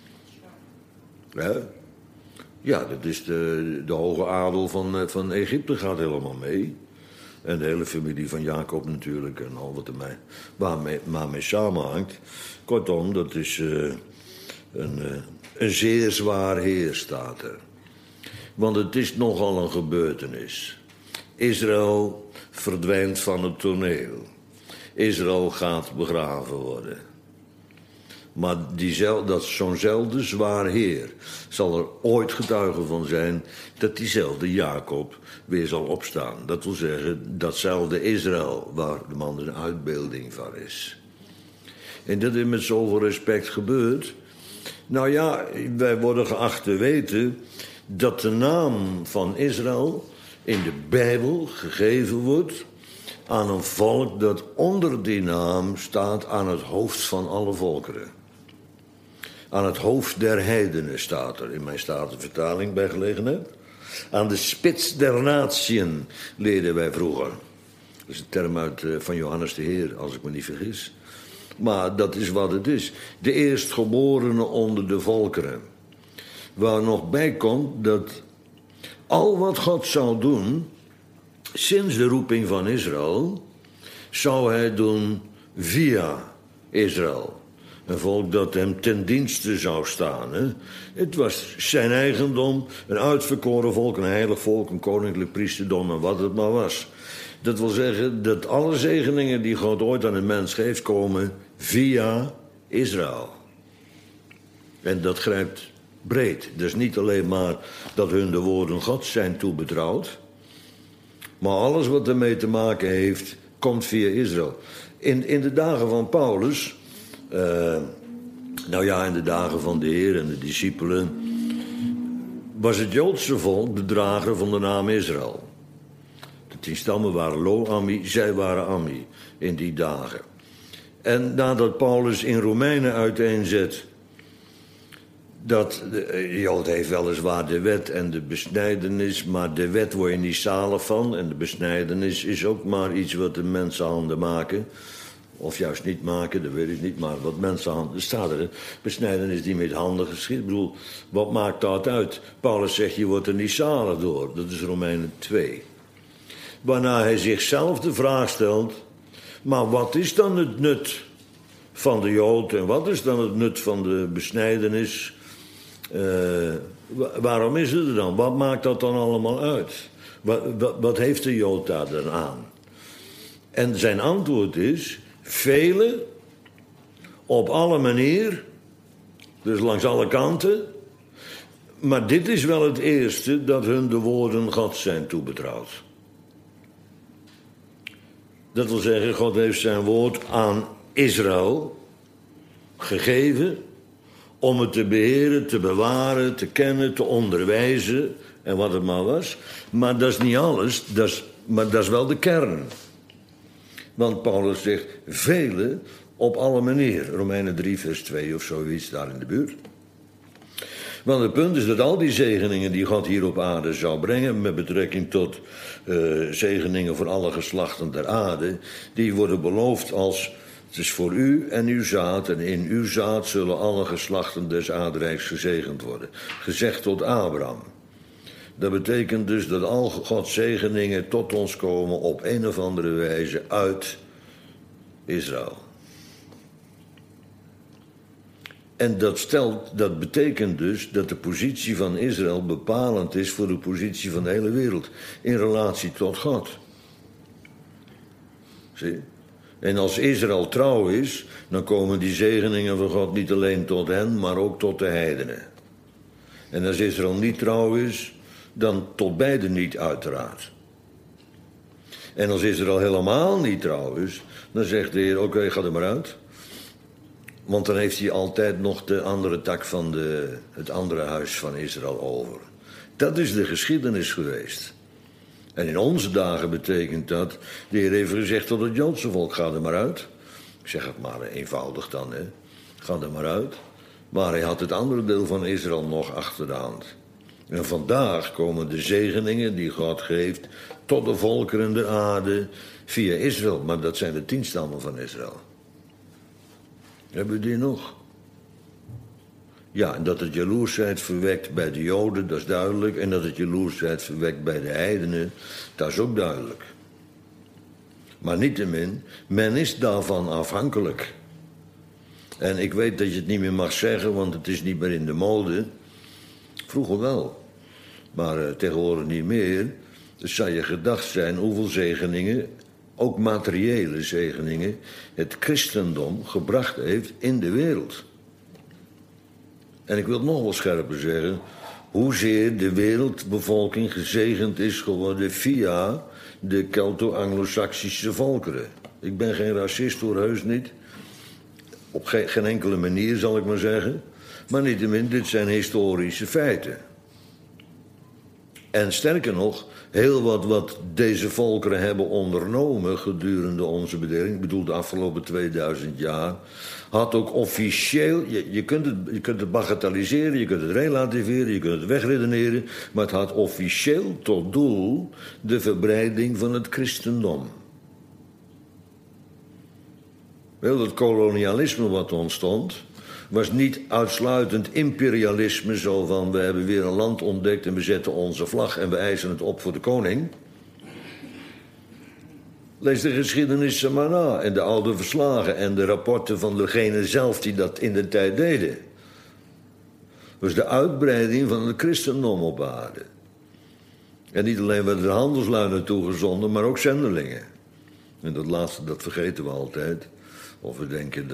Ja, dat is de hoge adel van Egypte gaat helemaal mee. En de hele familie van Jacob natuurlijk en al wat er waarmee samenhangt. Kortom, dat is een zeer zwaar heer, staat er. Want het is nogal een gebeurtenis. Israël verdwijnt van het toneel. Israël gaat begraven worden. Maar dat zo'nzelfde zwaar heer zal er ooit getuige van zijn dat diezelfde Jacob weer zal opstaan. Dat wil zeggen, datzelfde Israël waar de man een uitbeelding van is. En dat is met zoveel respect gebeurd. Nou ja, wij worden geacht te weten dat de naam van Israël in de Bijbel gegeven wordt aan een volk dat onder die naam staat aan het hoofd van alle volkeren. Aan het hoofd der heidenen staat er in mijn Statenvertaling bij gelegenheid. Aan de spits der natieën leerden wij vroeger. Dat is een term van Johannes de Heer, als ik me niet vergis. Maar dat is wat het is. De eerstgeborene onder de volkeren. Waar nog bij komt dat al wat God zou doen sinds de roeping van Israël, zou hij doen via Israël. Een volk dat hem ten dienste zou staan. Hè? Het was zijn eigendom, een uitverkoren volk, een heilig volk, een koninklijk priesterdom en wat het maar was. Dat wil zeggen dat alle zegeningen die God ooit aan een mens geeft, komen via Israël. En dat grijpt breed. Dus niet alleen maar dat hun de woorden Gods zijn toebetrouwd, maar alles wat ermee te maken heeft, komt via Israël. In de dagen van Paulus, in de dagen van de Heer en de discipelen, was het Joodse volk de drager van de naam Israël. De 10 stammen waren Lo-Ammi, zij waren Ammi in die dagen. En nadat Paulus in Romeinen uiteenzet dat de Jood heeft weliswaar de wet en de besnijdenis, maar de wet word je niet zalig van. En de besnijdenis is ook maar iets wat de mensenhanden maken. Of juist niet maken, dat weet ik niet, maar wat mensenhanden staat er. Besnijdenis die met handen geschied. Ik bedoel, wat maakt dat uit? Paulus zegt, je wordt er niet zalig door. Dat is Romeinen 2. Waarna hij zichzelf de vraag stelt, maar wat is dan het nut van de Jood en wat is dan het nut van de besnijdenis? Waarom is het er dan? Wat maakt dat dan allemaal uit? Wat heeft de Jood daar dan aan? En zijn antwoord is, velen, op alle manier, dus langs alle kanten. Maar dit is wel het eerste, dat hun de woorden Gods zijn toebetrouwd. Dat wil zeggen, God heeft zijn woord aan Israël gegeven om het te beheren, te bewaren, te kennen, te onderwijzen en wat het maar was. Maar dat is niet alles, maar dat is wel de kern. Want Paulus zegt, velen op alle manieren. Romeinen 3 vers 2 of zoiets daar in de buurt. Want het punt is dat al die zegeningen die God hier op aarde zou brengen, met betrekking tot zegeningen voor alle geslachten der aarde, die worden beloofd als, het is voor u en uw zaad, en in uw zaad zullen alle geslachten des aardrijks gezegend worden. Gezegd tot Abraham. Dat betekent dus dat al Gods zegeningen tot ons komen op een of andere wijze uit Israël. En dat betekent dus dat de positie van Israël bepalend is voor de positie van de hele wereld in relatie tot God. Zie? En als Israël trouw is, dan komen die zegeningen van God niet alleen tot hen, maar ook tot de heidenen. En als Israël niet trouw is, dan tot beide niet uiteraard. En als Israël helemaal niet trouw is, dan zegt de Heer, oké, ga er maar uit. Want dan heeft hij altijd nog de andere tak van het andere huis van Israël over. Dat is de geschiedenis geweest. En in onze dagen betekent dat, de Heer heeft gezegd tot het Joodse volk, ga er maar uit. Ik zeg het maar eenvoudig dan, hè. Ga er maar uit. Maar hij had het andere deel van Israël nog achter de hand. En vandaag komen de zegeningen die God geeft tot de volkeren der aarde via Israël. Maar dat zijn de 10 stammen van Israël. Hebben we die nog? Ja, en dat het jaloersheid verwekt bij de Joden, dat is duidelijk. En dat het jaloersheid verwekt bij de heidenen, dat is ook duidelijk. Maar niettemin, men is daarvan afhankelijk. En ik weet dat je het niet meer mag zeggen, want het is niet meer in de mode. Vroeger wel, maar tegenwoordig niet meer. Dus zou je gedacht zijn hoeveel zegeningen, ook materiële zegeningen, het christendom gebracht heeft in de wereld. En ik wil het nog wel scherper zeggen, hoezeer de wereldbevolking gezegend is geworden via de Kelto-Anglo-Saxische volkeren. Ik ben geen racist hoor, heus niet. Op geen enkele manier zal ik maar zeggen. Maar niettemin, dit zijn historische feiten. En sterker nog, heel wat deze volkeren hebben ondernomen gedurende onze bedeling, ik bedoel de afgelopen 2000 jaar, had ook officieel, je kunt het bagatelliseren, je kunt het relativeren, je kunt het wegredeneren, maar het had officieel tot doel de verbreiding van het christendom. Wel, dat kolonialisme wat ontstond, was niet uitsluitend imperialisme, zo van we hebben weer een land ontdekt en we zetten onze vlag en we eisen het op voor de koning. Lees de geschiedenis maar na en de oude verslagen en de rapporten van degenen zelf die dat in de tijd deden. Dus de uitbreiding van het christendom op aarde. En niet alleen werden er handelslui naartoe gezonden, maar ook zendelingen. En dat laatste, dat vergeten we altijd. Of we denken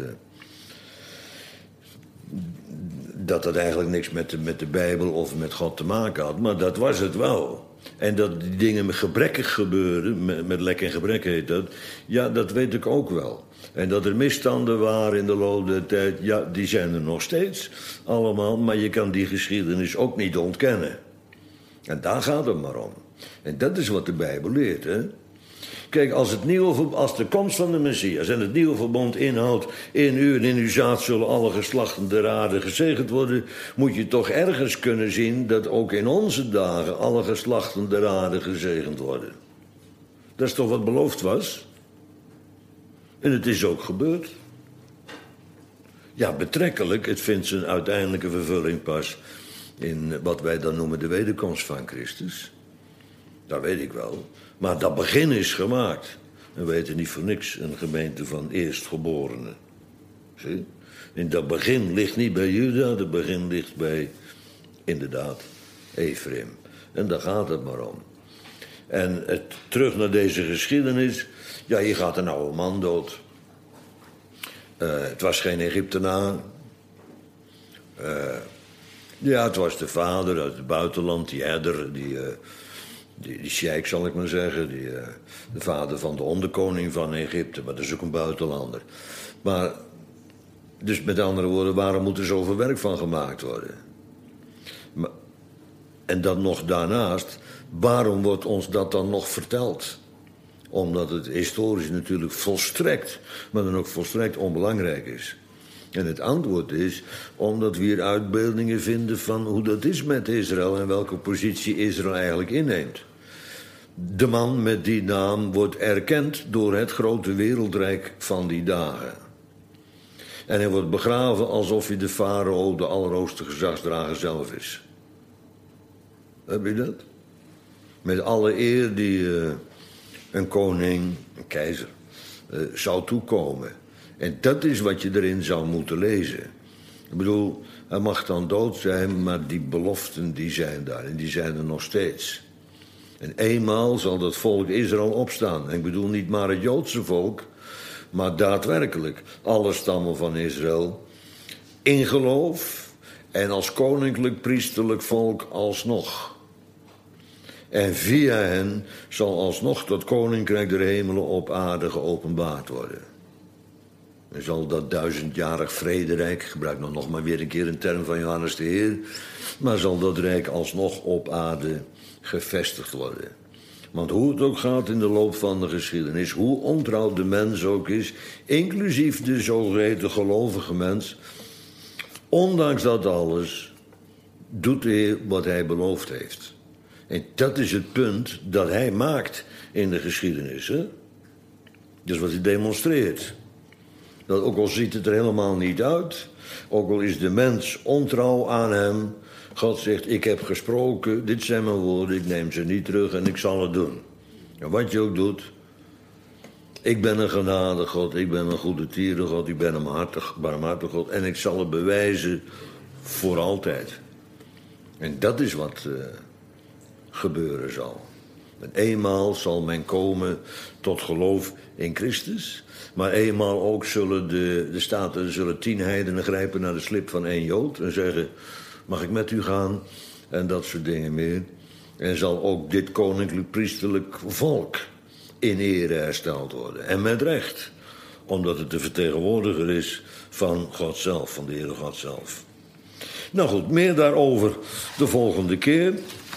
dat het eigenlijk niks met de Bijbel of met God te maken had. Maar dat was het wel. En dat die dingen gebrekkig gebeuren, met lek en gebrek heet dat, ja, dat weet ik ook wel. En dat er misstanden waren in de loop der tijd, ja, die zijn er nog steeds allemaal. Maar je kan die geschiedenis ook niet ontkennen. En daar gaat het maar om. En dat is wat de Bijbel leert, hè. Kijk, als de komst van de Messias en het nieuwe verbond inhoudt... in u en in uw zaad zullen alle geslachten der aarde gezegend worden... moet je toch ergens kunnen zien dat ook in onze dagen... alle geslachten der aarde gezegend worden. Dat is toch wat beloofd was? En het is ook gebeurd. Ja, betrekkelijk, het vindt zijn uiteindelijke vervulling pas... in wat wij dan noemen de wederkomst van Christus. Dat weet ik wel. Maar dat begin is gemaakt. We weten niet voor niks een gemeente van eerstgeborenen. Zie? In dat begin ligt niet bij Juda, dat begin ligt bij, inderdaad, Ephraim. En daar gaat het maar om. En terug naar deze geschiedenis. Ja, hier gaat een oude man dood. Het was geen Egyptenaar. Ja, het was de vader uit het buitenland, die herder, die sheik zal ik maar zeggen. De vader van de onderkoning van Egypte, maar dat is ook een buitenlander. Maar, dus met andere woorden, waarom moet er zoveel werk van gemaakt worden? En dan nog daarnaast, waarom wordt ons dat dan nog verteld? Omdat het historisch natuurlijk volstrekt, maar dan ook volstrekt onbelangrijk is. En het antwoord is omdat we hier uitbeeldingen vinden van hoe dat is met Israël... en welke positie Israël eigenlijk inneemt. De man met die naam wordt erkend door het grote wereldrijk van die dagen. En hij wordt begraven alsof hij de farao, de allerhoogste gezagsdrager zelf is. Heb je dat? Met alle eer die een koning, een keizer, zou toekomen. En dat is wat je erin zou moeten lezen. Ik bedoel, hij mag dan dood zijn, maar die beloften die zijn daar. En die zijn er nog steeds. En eenmaal zal dat volk Israël opstaan. En ik bedoel niet maar het Joodse volk, maar daadwerkelijk alle stammen van Israël. In geloof en als koninklijk priesterlijk volk alsnog. En via hen zal alsnog dat koninkrijk der hemelen op aarde geopenbaard worden. En zal dat 1000-jarig vrederijk, ik gebruik nog maar weer een keer een term van Johannes de Heer, maar zal dat rijk alsnog op aarde gevestigd worden. Want hoe het ook gaat in de loop van de geschiedenis, hoe ontrouw de mens ook is, inclusief de zogeheten gelovige mens, ondanks dat alles, doet de Heer wat hij beloofd heeft. En dat is het punt dat hij maakt in de geschiedenis. Hè? Dat is wat hij demonstreert. Dat ook al ziet het er helemaal niet uit, ook al is de mens ontrouw aan hem, God zegt, ik heb gesproken, dit zijn mijn woorden, ik neem ze niet terug en ik zal het doen. En wat je ook doet, ik ben een genade God, ik ben een goede tieren God, ik ben een barmhartig God en ik zal het bewijzen voor altijd. En dat is wat gebeuren zal. En eenmaal zal men komen tot geloof in Christus. Maar eenmaal ook zullen de staten zullen 10 heidenen grijpen naar de slip van 1 Jood. En zeggen, mag ik met u gaan? En dat soort dingen meer. En zal ook dit koninklijk priesterlijk volk in ere hersteld worden. En met recht. Omdat het de vertegenwoordiger is van God zelf, van de Heere God zelf. Nou goed, meer daarover de volgende keer.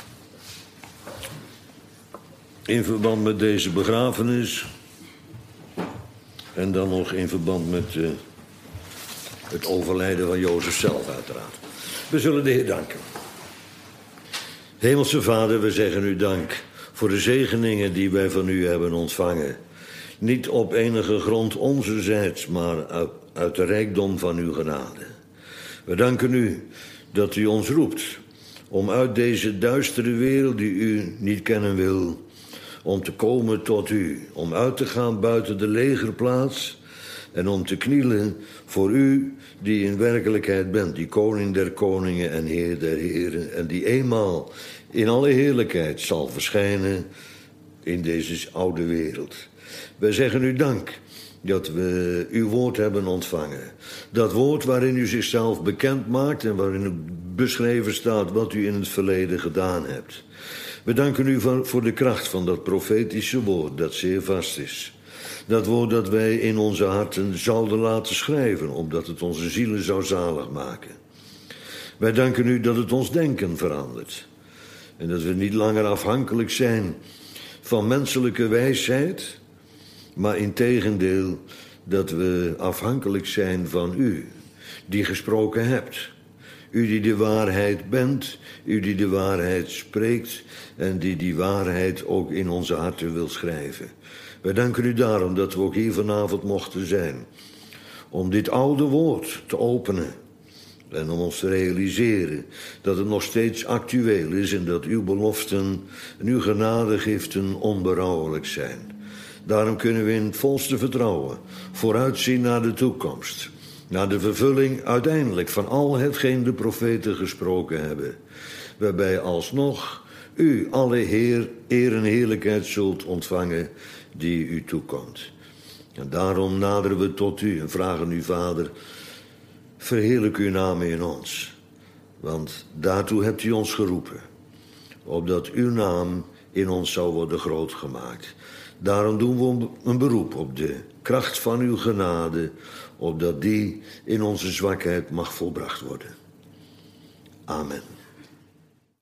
In verband met deze begrafenis. En dan nog in verband met het overlijden van Jozef zelf uiteraard. We zullen de Heer danken. Hemelse Vader, we zeggen u dank voor de zegeningen die wij van u hebben ontvangen. Niet op enige grond onzerzijds, maar uit de rijkdom van uw genade. We danken u dat u ons roept om uit deze duistere wereld die u niet kennen wil, om te komen tot u, om uit te gaan buiten de legerplaats en om te knielen voor u die in werkelijkheid bent, die koning der koningen en heer der heren, en die eenmaal in alle heerlijkheid zal verschijnen in deze oude wereld. Wij zeggen u dank dat we uw woord hebben ontvangen. Dat woord waarin u zichzelf bekend maakt en waarin beschreven staat wat u in het verleden gedaan hebt. We danken u voor de kracht van dat profetische woord dat zeer vast is. Dat woord dat wij in onze harten zouden laten schrijven, omdat het onze zielen zou zalig maken. Wij danken u dat het ons denken verandert. En dat we niet langer afhankelijk zijn van menselijke wijsheid, maar integendeel dat we afhankelijk zijn van u, die gesproken hebt. U die de waarheid bent, u die de waarheid spreekt en die waarheid ook in onze harten wil schrijven. Wij danken u daarom dat we ook hier vanavond mochten zijn. Om dit oude woord te openen. En om ons te realiseren dat het nog steeds actueel is en dat uw beloften en uw genadegiften onberouwelijk zijn. Daarom kunnen we in het volste vertrouwen vooruitzien naar de toekomst. Naar de vervulling uiteindelijk van al hetgeen de profeten gesproken hebben. Waarbij alsnog u alle eer en heerlijkheid zult ontvangen die u toekomt. En daarom naderen we tot u en vragen u, Vader, verheerlijk uw naam in ons. Want daartoe hebt u ons geroepen. Opdat uw naam in ons zou worden groot gemaakt. Daarom doen we een beroep op de kracht van uw genade, opdat die in onze zwakheid mag volbracht worden. Amen.